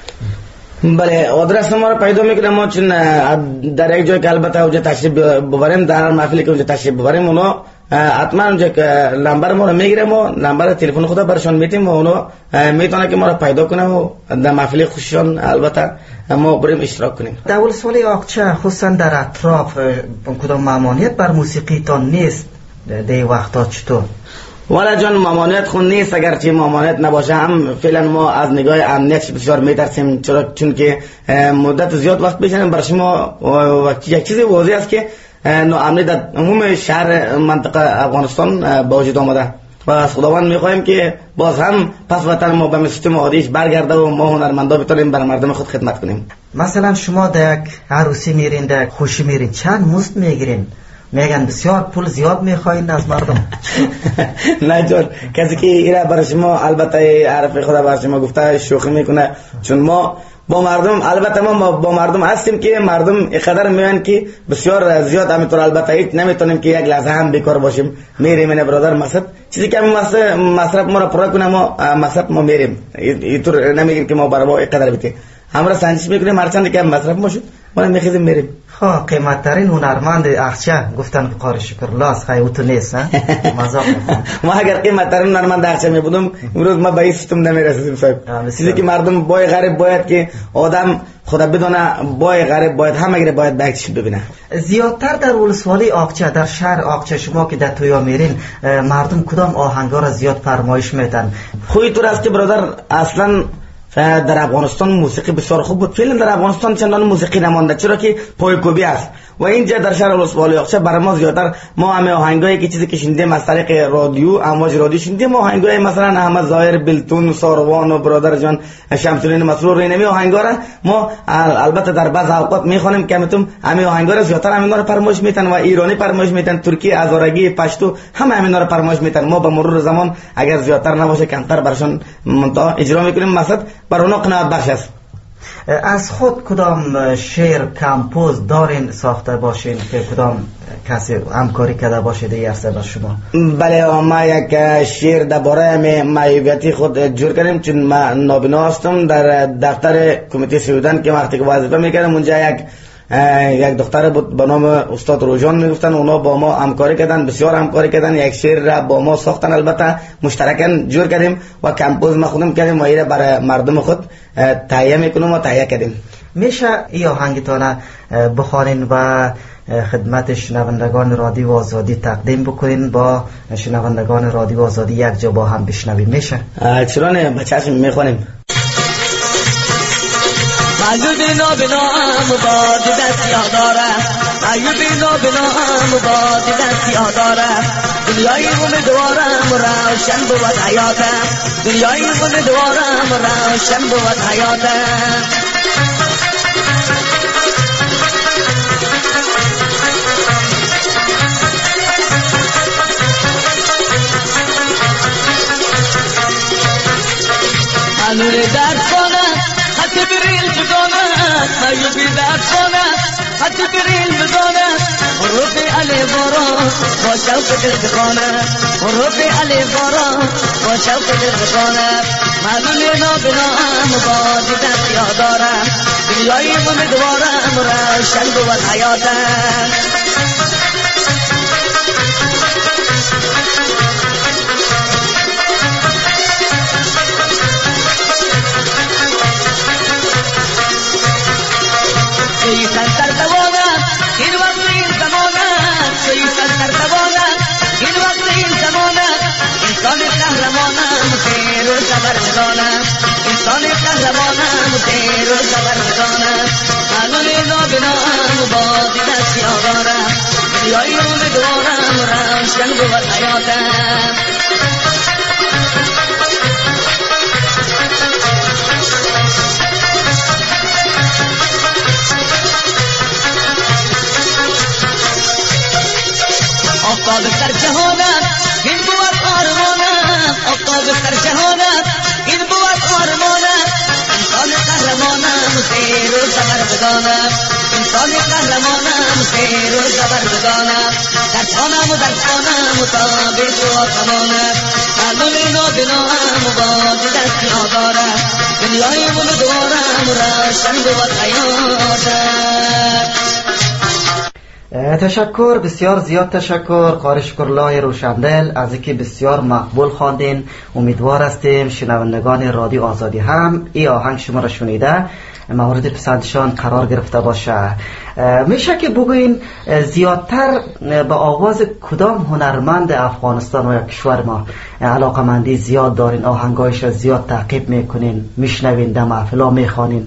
بله آدرس ما را پیدا میکنه ما، چون در یک جای که البته اونجا تشریف ببریم، در محفلی که اونجا تشریف ببریم اونا حتما اونجا که نمبر ما را میگیریم و نمبر تلفن خود برشان میتیم و اونا میتونه که ما را پیدا کنه و در محفلی خوششان البته ما بریم اشتراک کنیم. در ولسوالی آقچه خصوصا در اطراف کدام ممانعت بر موسیقی تان نیست در وقتا چطور؟ والا جان ممانعت خون نیست، اگرچه ممانعت نباشه هم فعلا ما از نگاه امنیت بسیار میترسیم، چرا چون که مدت زیاد وقت بشنیم برای شما یک چیزی واضح است که ناامنی در عموم شهر منطقه افغانستان با وجود آمده و از خداوند میخواهیم که باز هم پس وطن ما به سیستم عادیش برگرده و ما هنرمندا بتونیم بر مردم خود خدمت کنیم. مثلا شما در یک عروسی میرین، در یک خوشی میرین، چند مزد میگیرین؟ میگن بسیار پول زیاد میخواین از مردم. نه جان، کسی که ایره برای شما البته عرف خدا برای شما گفته شوخی میکنه، چون ما با مردم البته ما با مردم هستیم که مردم اینقدر میگن که بسیار زیاد همینطور البته هیچ نمیتونیم که یک لحظه هم بیکار باشیم. میریم این برادر مصرف چیزی که مصرف ما را پورا کنه ما مصرف ما میریم، اینطور نمیگیم که ما برای ما اینقدر بیتی همرا سنجش میکنیم هرچند که مصرف ما شد ما میخیزیم میریم. خواه قیمت ترین هنرمند اخچه گفتن قاری شکرالله است، خیلی او تو نیست مذاق ما اگر قیمت ترین هنرمند اخچه می بودم امروز ما به این سیستم نمیرسیدیم صاحب. چیزی که مردم بای غریب باید که آدم خدا بدونه بای غریب باید همه باید به اکتش ببینه. زیادتر در ولسوالی آقچه، در شهر آقچه شما که در تویا میرین مردم کدام آهنگا را زیاد فرمایش میتن؟ خوی طور است که برادر اصلا در افغانستان موسیقی بسیار خوب بود. فعلا در افغانستان چندان موسیقی نمانده چرا که پایکوبی است و اینجا در شهر ولسوالی آقچه برای ما زیادتر ما همه آهنگایی که چیزی که شنیدیم از طریق رادیو امواج رادیو شنیدیم، آهنگای مثلا احمد ظاهر، بلتون، ساروان و برادر جان شمس‌الدین مسرور، اینمی آهنگا را ما البته در بعض اوقات میخوانیم که همتون همه آهنگا را زیادتر همینا را فرمایش میتن و ایرانی فرمایش میتن، ترکی، هزارگی، پشتو همه همینا را فرمایش میتن. ما به مرور زمان اگر زیادتر نباشه کمتر برشان منتها اجرا میکنیم، مقصد بر اونا قناعت بخش است. از خود کدام شعر کمپوز دارین ساخته باشین که کدام کسی همکاری کرده باشه دیگه است با شما؟ بله ما یک شعر درباره معیوبیتی خود جور کردیم، چون ما نابینا هستم. در دفتر کمیته سیودن که وقتی که وظیفه میکردم اونجا یک یک دختر بود به نام استاد روژان میگفتن، اونا با ما همکاری کردن، بسیار همکاری کردن، یک شعر را با ما ساختن، البته مشترکاً جور کردیم و کمپوز ما خودم کردیم و ایره برای مردم خود تهیه میکنیم و تهیه کردیم. میشه این آهنگتان بخوانین و خدمت شنوندگان رادیو آزادی تقدیم بکنین، با شنوندگان رادیو آزادی یک جا با هم بشنویم؟ میشه؟ چرا نه، بچه‌ش میخوانیم. معیوب نابینا هم باد دست یاداره، معیوب نابینا هم باد دست یاداره، دنیای امیدوارم روشن بود حیاته، دنیای امیدوارم روشن بود حیاته. منور درد کنه حتی بریل بدانه، معیوبی درد کنه حتی بریل بدانه، روبی علی باران با شوق دل بخانه، روبی علی باران با شوق دل بخانه. معلوم نابینا هم باد دست یادارم، دنیای امیدوارم روشن بود حیاتم. سویتن در دوانم این وقت این زمانم سویتن در دوانم این وقت این زمانم انسان قهرمانم خیر و زبر بدانم انسان قهرمانم خیر و زبر بدانم قانون نابنام و بازی دستی آدارم دنیای امیدوارم روشن بود حیاتم آفتاب سر جهانم این بود آرمانم آفتاب سر جهانم این بود آرمانم انسان قهرمانم خیر و زبر بدانم انسان قهرمانم خیر و زبر بدانم در جانم و در جانم و تابع و آسمانم قلب نابنام و باز دستی آدارم دنیای امیدوارم روشن بود حیاتم. تشکر، بسیار زیاد تشکر قاری شکرالله روشندل از اینکه بسیار مقبول خواندین. امیدوار هستیم شنوندگان رادیو آزادی هم این آهنگ شما را شنیده مورد پسندشان قرار گرفته باشه. میشه که بگوین زیادتر به آواز کدام هنرمند افغانستان و کشور ما علاقمندی زیاد دارین، آهنگایش زیاد تعقیب میکنین، میشنوین، در محفلا میخوانین؟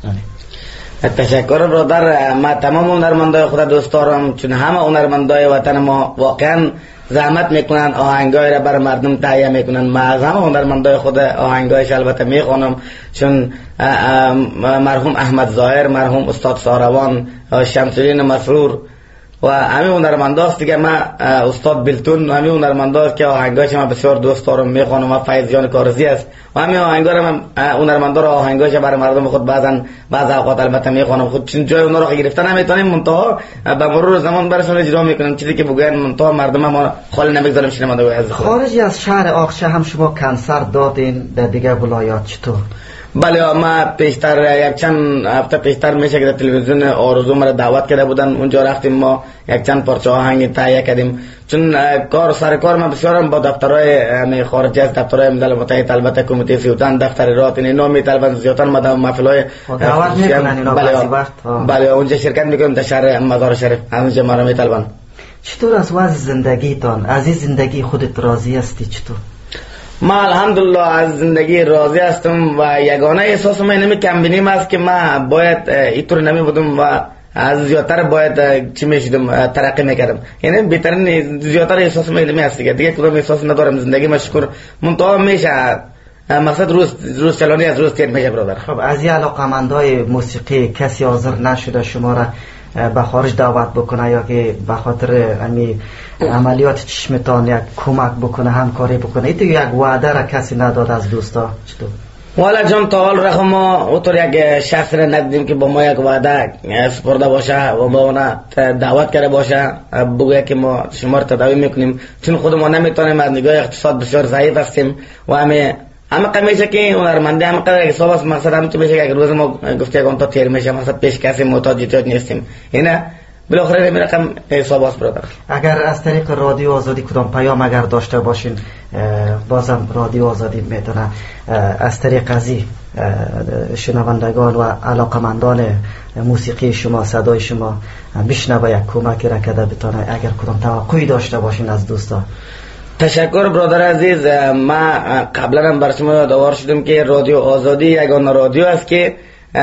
تشکر برادر. ما تمام هنرمندای خود دوست دارم، چون همه هنرمندای وطن ما واقعا زحمت میکنن، آهنگای را بر مردم تهیه میکنن. ما از همه هنرمندای خود آهنگایش البته میخوانم، چون مرحوم احمد ظاهر، مرحوم استاد ساروان، شمس‌الدین مسرور و همین هنرمنداست دیگه. ما استاد بلتون و همین هنرمنداست که آهنگایش ما بسیار دوست دارم میخوانم. و فیض جان کارزی است و همین آهنگا را من هنرمندا را آهنگایش برای مردم خود بعضن بعض اوقات البته میخوانم خود، چون جای اونها را گرفتن نمیتونیم، منتها به مرور زمان برشون اجرا میکنیم، چیزی که بگوین منتها مردم ما خالی نمیگذاریم شنونده از خود. خارج از شهر آخشه هم شما کنسرت دادین در دیگه ولایات، چطور؟ بله، ما پیشتر یک چند هفته پیشتر میشه که در تلویزیون آرزو مرا دعوت کرده بودن، اونجا رفتیم ما یک چند پارچه آهنگ تهیه کردیم. چون کار سر کار ما بسیارم با دفترهای خارج از دفترهای ملل متحد، البته کمیته سیوتن، دفتر رات اینا میطلبن زیاتر ما در محفل‌های دعوت میکنن اینا بعضی وقت. بله اونجا شرکت میکنیم در شهر مزار شریف، اونجا ما را میطلبن. چطور از وضع زندگیتان، از این زندگی خودت راضی هستی؟ چطور؟ ما الحمدلله از زندگی راضی هستم و یگانه احساس ما اینمی کم بینیم است که ما باید اینطور نمی بودم و از زیادتر باید چی میشدم ترقی میکردم. یعنی بهترین زیادتر احساس ما اینمی است دیگه دیگه کدام احساس ندارم. زندگی ما شکر منتها میشه، مقصد روز روز چلانی از روز تیر میشه برادر. خب از این علاقمندای موسیقی کسی حاضر نشده شما را به خارج دعوت بکنه یا که به خاطر امی عملیات چشمتان یک کمک بکنه، همکاری بکنه؟ این دیگه یک وعده را کسی نداد از دوستا؟ چطور؟ والا جان تا حال رخ ما اونطور یک شخص را ندیدیم که با ما یک وعده سپرده باشه و با اونا دعوت کرده باشه بگوید که ما شما را تداوی میکنیم، چون خود ما نمیتونیم، از نگاه اقتصاد بسیار ضعیف هستیم و همه همه قمیشه که هنرمنده همه قدر حساب است. مقصد همین تو میشه که روز ما گفته یک تا تیر میشه، مقصد پیش کسی محتاج جیتاج نیستیم. اینه بالاخره این رقم حساب است برادر. اگر از طریق رادیو آزادی کدام پیام اگر داشته باشین بازم رادیو آزادی میتونه از طریق ازی شنوندگان و علاقمندان موسیقی شما، صدای شما بشنوه، یک کمکی را کده بتونه اگر کدام توقعی داشته باشین از دوستا؟ تشکر برادر عزیز. ما قبلا هم بر شما یادآور شدم که رادیو آزادی یگانه رادیو است که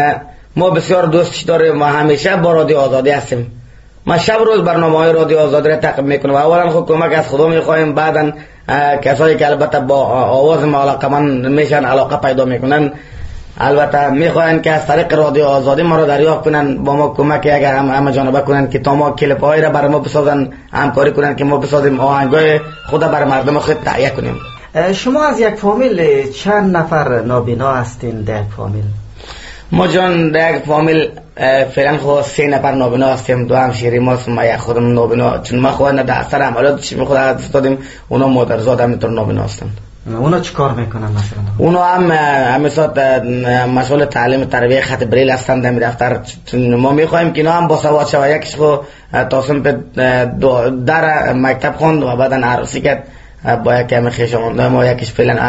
ما بسیار دوستش داریم و همیشه با رادیو آزادی هستیم. ما شب روز برنامه‌های رادیو آزادی را تعقیب میکنیم. اولا خود کمک از خدا میخوایم، بعدا کسایی که البته با آواز ما علاقمند میشن علاقه پیدا میکنن البته میخواین که از طریق رادیو آزادی ما را دریافت کنن، با ما کمک اگر هم همه جانبه کنن که تا ما کلیپ هایی را برای ما بسازن، همکاری کنن که ما بسازیم آهنگای خود بر مردم خود تهیه کنیم. شما از یک فامیل چند نفر نابینا هستین در یک فامیل؟ ما جان در یک فامیل فعلا خود سه نفر نابینا هستیم، دو همشیری ماست، ما یک خودم نابینا، چون ما خود در اثر عملیات چشم خود از دادیم، اونا مادرزاد همینطور نابینا هستند. اونا چی کار میکنن مثلا؟ اونا هم همیشه مشغول تعلیم تربیت خط بریل هستند در دفتر. ما میخوایم که اینا هم با سواد شوه. یکیش خو تاسم به در مکتب خوند و بعدا عروسی کرد با یک کمی خویشاوندای ما، یکیش فعلا از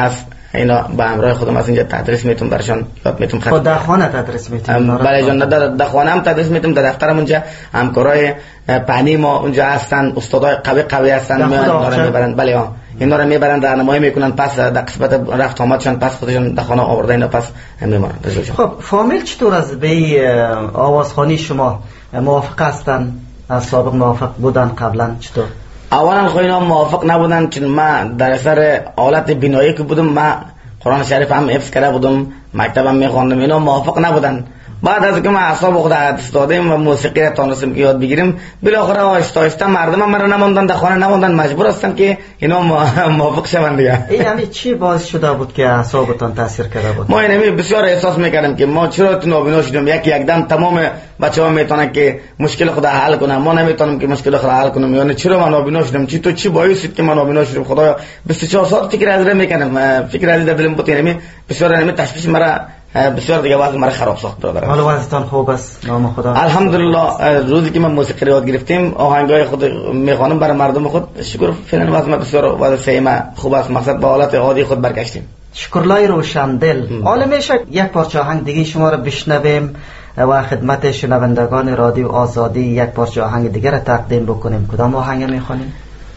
اینا به همراه خودم از اینجا تدریس میتونم برشان یاد میتونم. خود در خانه تدریس میتونم؟ بله جان، در در خانه هم تدریس میتونم، در دفترم اونجا همکارای پنی ما اونجا هستن، استادای قوی قوی هستن، میارن میبرن. بله ها، اینا رو میبرن راهنمایی میکنن، پس در قسمت رفت آمدشان پس خودشون در خانه آورده اینا پس میمونن. خب فامیل چطور از به آوازخوانی شما موافق هستن؟ از سابق موافق بودن قبلا چطور؟ اولا خو اینا موافق نبودن، چون ما در اثر حالت بینایی که بودم، ما قرآن شریف هم حفظ کرده بودم، مکتبم میخواندم، اینا موافق نبودن. بعد از که ما اعصاب خود حدس دادیم و موسیقی را تانستیم که یاد بگیریم، بالاخره آهسته آهسته مردم هم مرا نماندن در خانه، نماندن، مجبور هستم که اینا موافق شوند دیگه. این یعنی چی باعث شده بود که اعصابتان تاثیر کرده بود؟ ما اینمی بسیار احساس میکردیم که ما چرا تو نابینا شدیم، یکی یکدم تمام بچه‌ها میتونن که مشکل خود حل کنن، ما نمیتونیم که مشکل خود حل کنیم. یعنی چرا ما نابینا شدیم، چی تو چی باعث شد که ما نابینا شدیم؟ خدایا بیست و چهار سال فکر از میکنم، فکر از دلم بود، یعنی بسیار نمی تشویش مرا بسیار دیگه وضع مرا خراب ساخت برادر. حالا وضعتان خوب است نام خدا؟ الحمدلله. روزی که من موسیقی یاد گرفتیم، آهنگای خود میخوانم برای مردم خود، شکر فعلا وضع بسیار وضع سیما خوب است، مقصد به حالت عادی خود برگشتیم. شکرلای روشندل. حالا میشه یک پارچه آهنگ دیگه شما رو بشنویم و خدمت شنوندگان رادیو آزادی یک پارچه آهنگ دیگه را تقدیم بکنیم. کدام آهنگ میخوانیم؟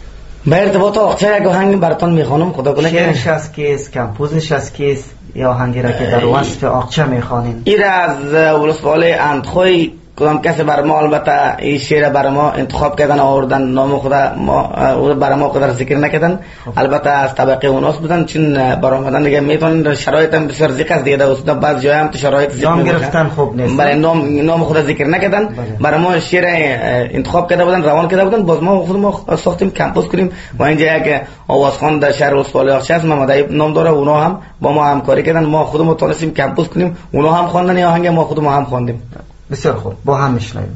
به ارتباط آقچه یک آهنگ براتون میخوانم. خدا کنه که شعرش از کیست، کمپوزش از کیست، یا آهنگی را که در وصف آقچه میخوانیم؟ این از ولسوالی اندخوی کدام کسی بر ما البته این شعر بر ما انتخاب کردن آوردن، نام خدا ما او بر ما قدر ذکر نکردن. البته از طبقه اوناس بودن، چون بر آمدن دیگه میتونن شرایط هم بسیار ذکر است دیگه، در اصلا بعض جای هم تو شرایط ذکر نام گرفتن خوب نیست، برای نام نام خدا ذکر نکردن. برای ما شعر انتخاب کرده بودن، روان کرده بودن، باز ما خود ما ساختیم کمپوز کنیم و اینجا یک آوازخوان در شهر ولسوالی آقچه است، محمد ایوب نام داره، اونا هم با ما همکاری کردن، ما خودمون تونستیم کمپوز کنیم، اونا هم خواندن آهنگ، ما خودمون هم خواندیم. بسیار خوب، با هم میشنویم.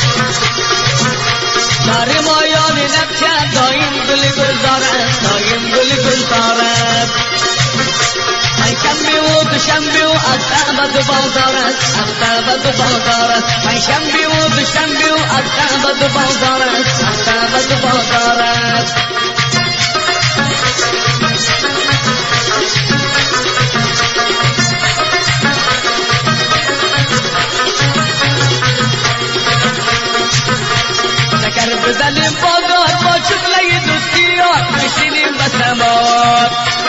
ناری مایان نقشه دایم گل گل دارد، دایم گل گل دارد. من شنبه و دوشنبه و از دعوت بازارد، از دعوت بازارد. من شنبه و دوشنبه و از دعوت بازارد، از دعوت بازارد. بزنیم بازار با شکلی دوستی ها میشینیم بسمار.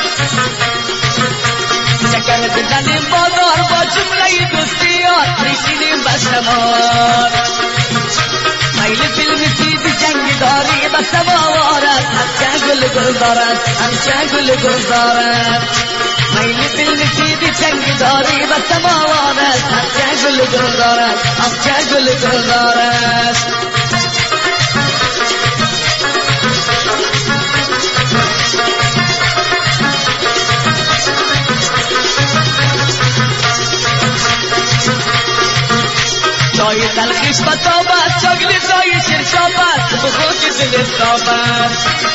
شکر بزنیم بازار با شکلی دوستی ها میشینیم بسمار. میل فیلم سیدی جنگ داری بسمارد، همچه گل گل دارد، همچه گل گل دارد. میل فیلم سیدی جنگ داری بسمارد، همچه گل گل دارد، همچه گل گل دارد. جای تلخیش بتابد، چاگلی جای شرشابد، بخود دل استابد.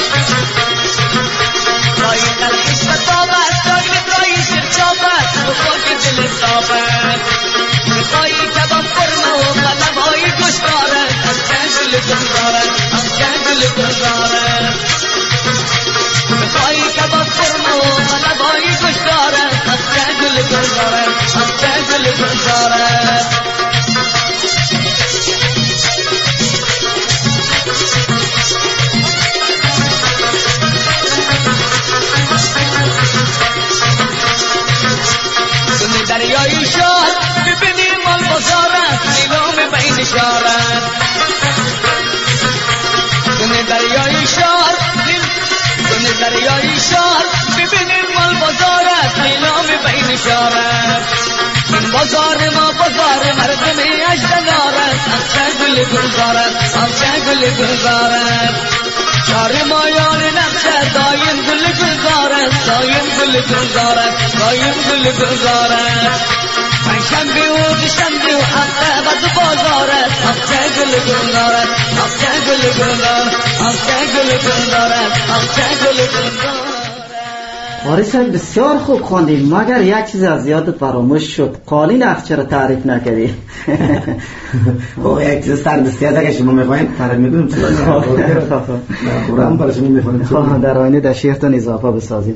جای تلخیش بتابد، چاگلی جای شرشابد، بخود دل استابد. میخوایی کباب قرمه و قلبهای گوش دارد، همچه گل گل دارد، همچه گل گل دارد. میخوایی کباب قرمه و قلبهای گوش دارد، همچه گل گل دارد، همچه گل گل دارد. دریای شاد ببینیم مال بازارت، نیلام بین شارت. دونه دریای شاد دونه دریای شاد ببینیم مال بازارت، نیلام بین شارت. این بازار ما بازار مردمی اجده دارد، همچه گل گل دارد، همچه گل گل دارد. شهر مایان نقشه دایم گل گل دارد، دایم گل گل دارد، دایم گل گل دارد. من شنبه و دوشنبه و هفته بد بازارد، همچه گل گل دارد، همچه گل گل دارد، همچه گل گل دارد، همچه گل گل دارد. قاری صاحب بسیار خوب خواندی، مگر یک چیز از یادت فراموش شد. قالین اخچه رو تعریف نکردی. او یک چیز سر دستی که شما میخواین تعریف میکنیم چیز قرآن برای شما میخواین در آینه در شیرتان اضافه بسازید.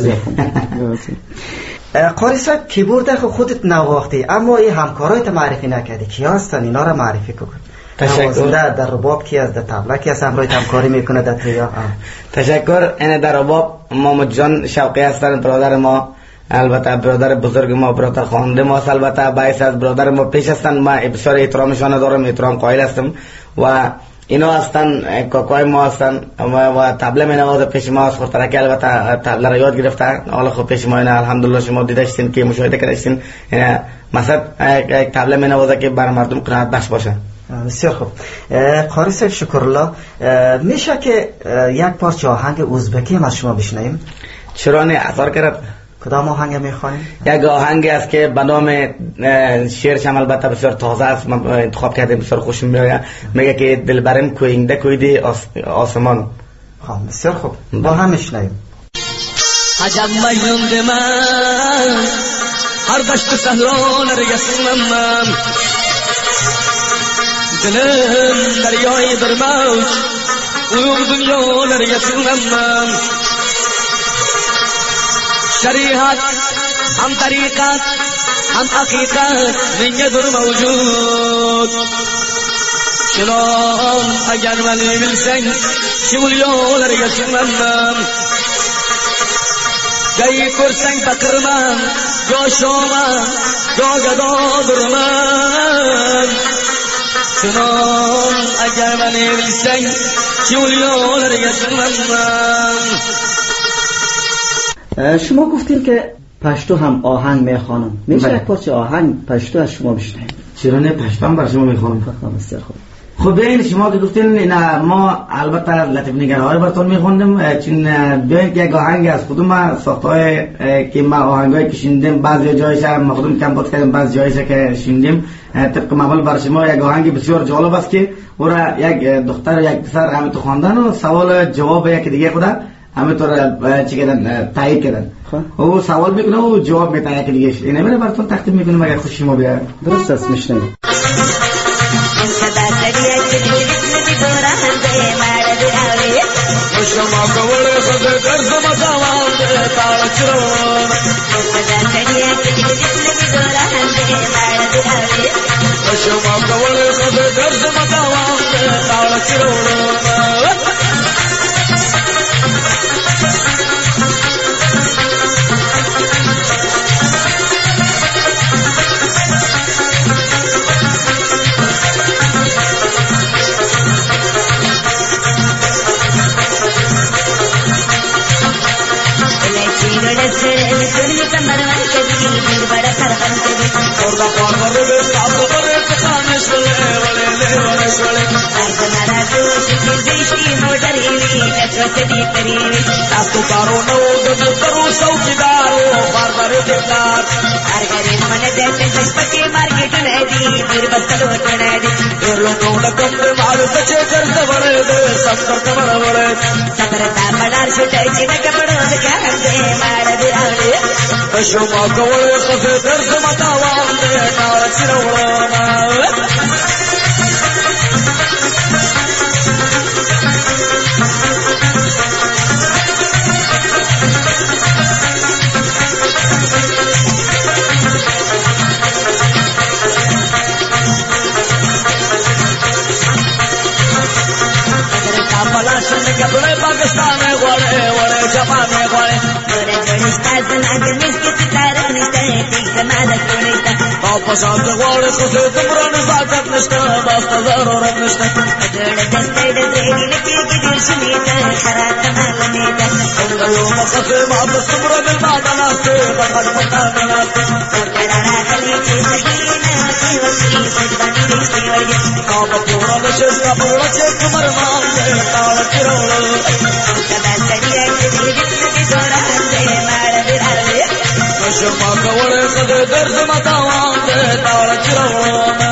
قاری صاحب کیبورد خودت نواختی، اما این همکارایت معرفی نکردی. کیا هستن؟ اینا رو معرفی کن. تشکر. در رباب کی از در طبله کی از همراهت همکاری میکنه در تریا؟ تشکر. این در رباب محمد جان شوقی هستن، برادر ما، البته برادر بزرگ ما، برادر خواننده ما، البته باعث از برادر ما پیش هستن. ما بسیار احترامشان دارم، احترام قائل هستم و اینا هستن کاکای ما هستن و طبله می نوازه پیش ما. از خورترکی البته طبله را یاد گرفتن، حالا خب پیش ما. اینا الحمدلله شما دیدشتین که مشاهده کردین، مثلا یک طبله می نوازه که بر مردم قناعت بخش باشه. بسیار خوب. قاری صاحب شکرالله، میشه که یک پارچه آهنگ ازبکی از شما بشنویم؟ چرا نه، اثر کرد. کدام آهنگ میخوانیم؟ یک آهنگ است که به نام شعرش هم البته بسیار تازه است، من انتخاب کردم، بسیار خوشم میاد. میگه که دلبرم کوینده کویدی آسمان. خب بسیار خوب، با هم میشنویم. عجب مجنون من هر دشت صحرا نرگسم من، دلم دریای در موج اون دنیا نرگسم من. شریعت هم طریقت هم حقیقت من در موجود، چنان اگر من بلسن شمولیو نرگسم من. گئی کرسنگ فقر من، گا شومن گا گدا در من، چنان اگر من بلسن شمولیو نرگسم من. شما گفتین که پشتو هم آهنگ میخوانم، میشه یک پارچه آهنگ پشتو از شما بشنویم؟ چرا نه، پشتو هم بر شما میخوانم. بسیار خوب. خب ببین شما که گفتین نه، ما البته لطیف نگرهای براتون میخوندم، چون بیاین یک آهنگ از خودم ساختهای که ما آهنگای که شنیدیم بعضی جایش ما خودم کم بود کردیم، بعضی جایش که شنیدیم طبق معمول بر شما یک آهنگ بسیار جالب است که اورا یک دختر یک پسر همین تو خواندن و سوال جواب یک دیگه خدا همین طور چی کردن تایید کردن. او سوال میکنه و جواب میده یک دیگه. این همین براتون تقدیم میکنم اگر خوشی ما بیاد. درست است، میشنویم. شما کوله خود درز مدوام تاړ چرون شما کوله خود درز مدوام تاړ چرون Aku karo no gadu karu saukidaro bar bar dekar argarin mane dete sashpati market nadi dir basalo nadi erlo no kamde malu sache karta vare de sab karta vare sakarta badar shute china kapado kande marade ade shoma kawle khase dard matawa de tar chirona Pakistan mein wale wale Japan mein wale mere jodista zanad miskit tarak nishta tik zamada kunista واپس آتے wale khuse tumra nazakat nishta basta zarurat nishta jod daste dazegi liki ki dil shmita kharat malnita ungayo khuse maad tumra dil madana se bakad patana karara kali ki sakina ki wasi sajdani dishti wali kaab pura nashes ka pura che kumar maale taal kirolo شما کوله خود درز مدوام ده تاړ چرونه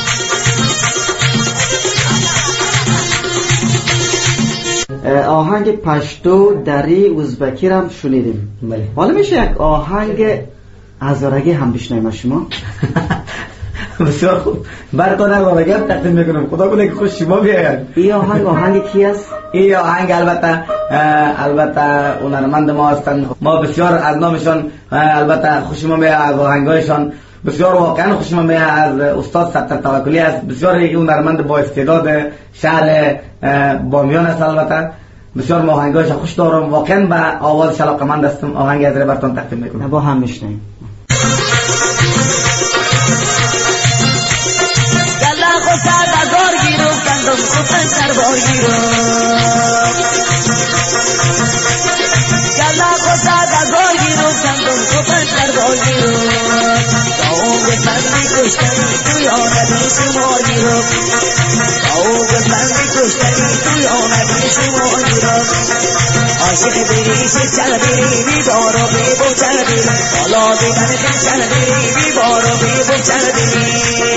آهنگ پشتو، دری، ازبکی رو هم شنیدیم. بله. حالا میشه یک آهنگ هزارگی هم بشنویم از شما؟ بسیار خوب. براتون آهنگ تقدیم میکنم. خدا کنه که خوش شما بیاید. این آهنگ آهنگ کی است؟ این آهنگ البته البته هنرمند ما هستند. ما بسیار از نامشان البته خوشم میاد، از آهنگایشان بسیار واقعا خوشم میاد. از استاد ستر توکلی است. بسیار هنرمند با استعداد شهر بامیان است. البته بسیار ما آهنگایش خوش دارم. واقعا به آواز علاقه‌مند هستم. آهنگ از براتون تقدیم میکنم. با هم میشنویم. خوشت ازار گیرو کندم خوبن سربار گیرو گلا خوشت ازار گیرو کندم خوبن سربار گیرو داو بسنی کشتنی توی آنبی شمار گیرو داو بسنی کشتنی توی آنبی شمار گیرو عاشق بری چل بری بی بارو بی بو چل بری بالا بیدن چل بری بی بارو بی بو چل بری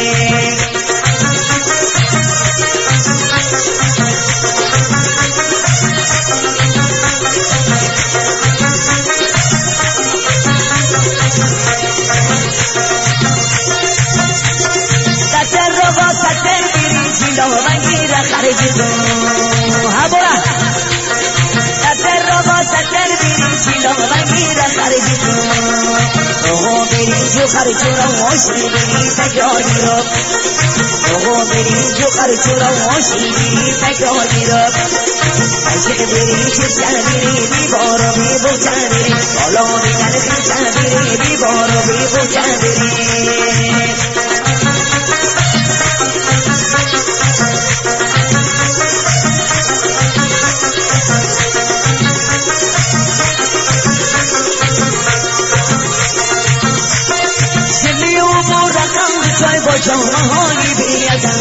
خرچورا واشی بری تکانی رو اوه بری جو خرچورا واشی بری تکانی رو عاشق بری ششن بری بی بارو بی بوچن بری بالا بیتن خیشن بری بی بارو بی بوچن بری جوانی بیادم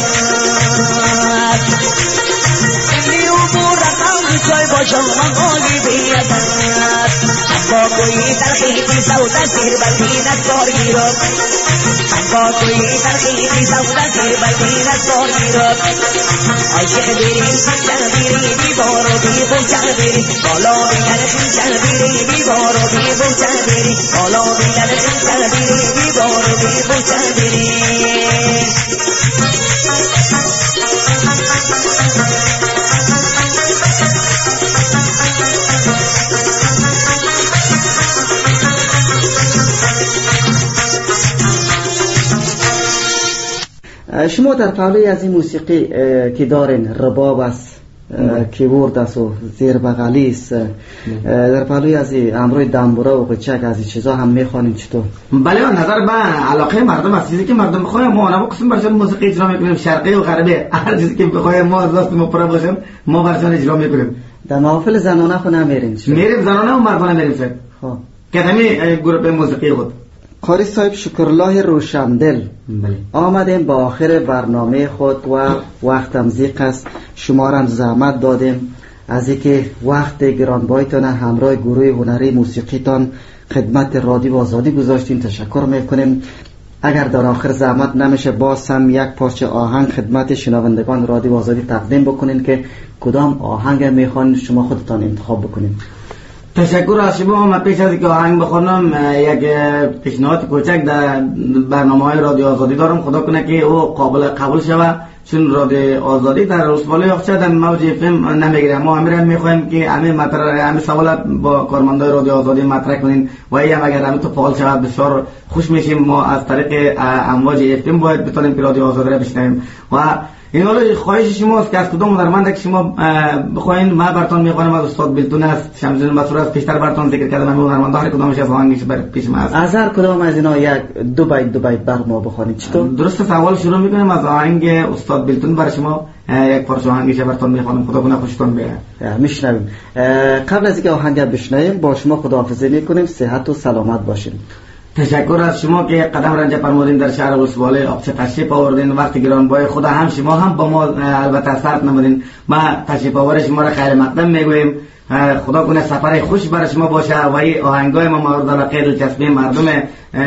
سلی و بورقم توی با جوانی بیادم با کوئی ترخیتی سودا سیر بلدینت بار گیرم با کوئی ترخیتی سودا سیر بلدینت بار گیرم عاشق بیری شکن بیری بی بارو بی بوچن بیری بالا بیتن خیشن بیری بی بارو بی بوچن بیری بالا بیتن خیشن بیری بی بارو بی بوچن بیری شما در پهلوی از این موسیقی که دارین رباب است، کیبورد است و زیر بغلی است، در پهلوی از امروی دنبوره و قچک از این چیزا هم میخوانین چطور؟ بله، نظر به علاقه مردم است. چیزی که مردم بخوایم ما اونم قسم برشان موسیقی اجرا میکنیم، شرقی و غربی، هر چیزی که بخوایم ما از دست ما پر باشیم ما برشان اجرا میکنیم. در محافل زنانه خو نمیرین؟ میریم زنانه و مردانه میریم سر. خب کدامی گروه موسیقی خود؟ قاری صاحب شکرالله روشندل آمدیم با آخر برنامه خود و وقت امزیق است. شما را زحمت دادیم از اینکه وقت گرانبایتان همراه گروه هنری موسیقیتان خدمت رادیو آزادی گذاشتین. تشکر میکنیم. اگر در آخر زحمت نمیشه باز هم یک پارچه آهنگ خدمت شنوندگان رادیو آزادی تقدیم بکنین که کدام آهنگ میخوان شما خودتان انتخاب بکنین. تشکر از شما. من پیش از اینکه آهنگ بخونم یک پیشنهاد کوچک در برنامه‌های رادیو آزادی دارم. خدا کنه که او قابل قبول شود، چون رادیو آزادی در روزباله یافته در موج فم نمیگیره. ما همین میخوایم که همین مطرح همین سوال با کارمندای رادیو آزادی مطرح کنین و یا اگر همین تو فعال شود بسیار خوش میشیم. ما از طریق امواج اف ام باید بتونیم که رادیو آزادی را بشنویم و این حالا خواهش شماست که از کدام هنرمند که شما بخواین ما براتون میخوانم. از استاد بیلتون است، شمس‌الدین مسرور است، پیشتر براتون ذکر کردم. همین هنرمندا هر کدامش از آهنگش بر پیش ما است. از هر کدام از اینا یک دو بیت دو بیت بر ما بخوانید چطور؟ درست. سوال شروع میکنیم از آهنگ استاد بیلتون. برای شما یک پارچه آهنگش براتون میخوانم. خدا کنه خوشتون بیاد. میشنویم. قبل از اینکه آهنگ بشنویم با شما خداحافظی میکنیم. صحت و سلامت باشین. تشکر از شما که قدم رنج فرمودین در شهر ولسواله آبچه تشریف آوردین. وقت گرانبای خدا هم شما هم با ما البته سرد نمودین. ما تشریف آور شما را خیر مقدم میگوییم. خدا کنه سفر خوش برای شما باشه و این آهنگای ما مورد علاقه دلچسبی مردم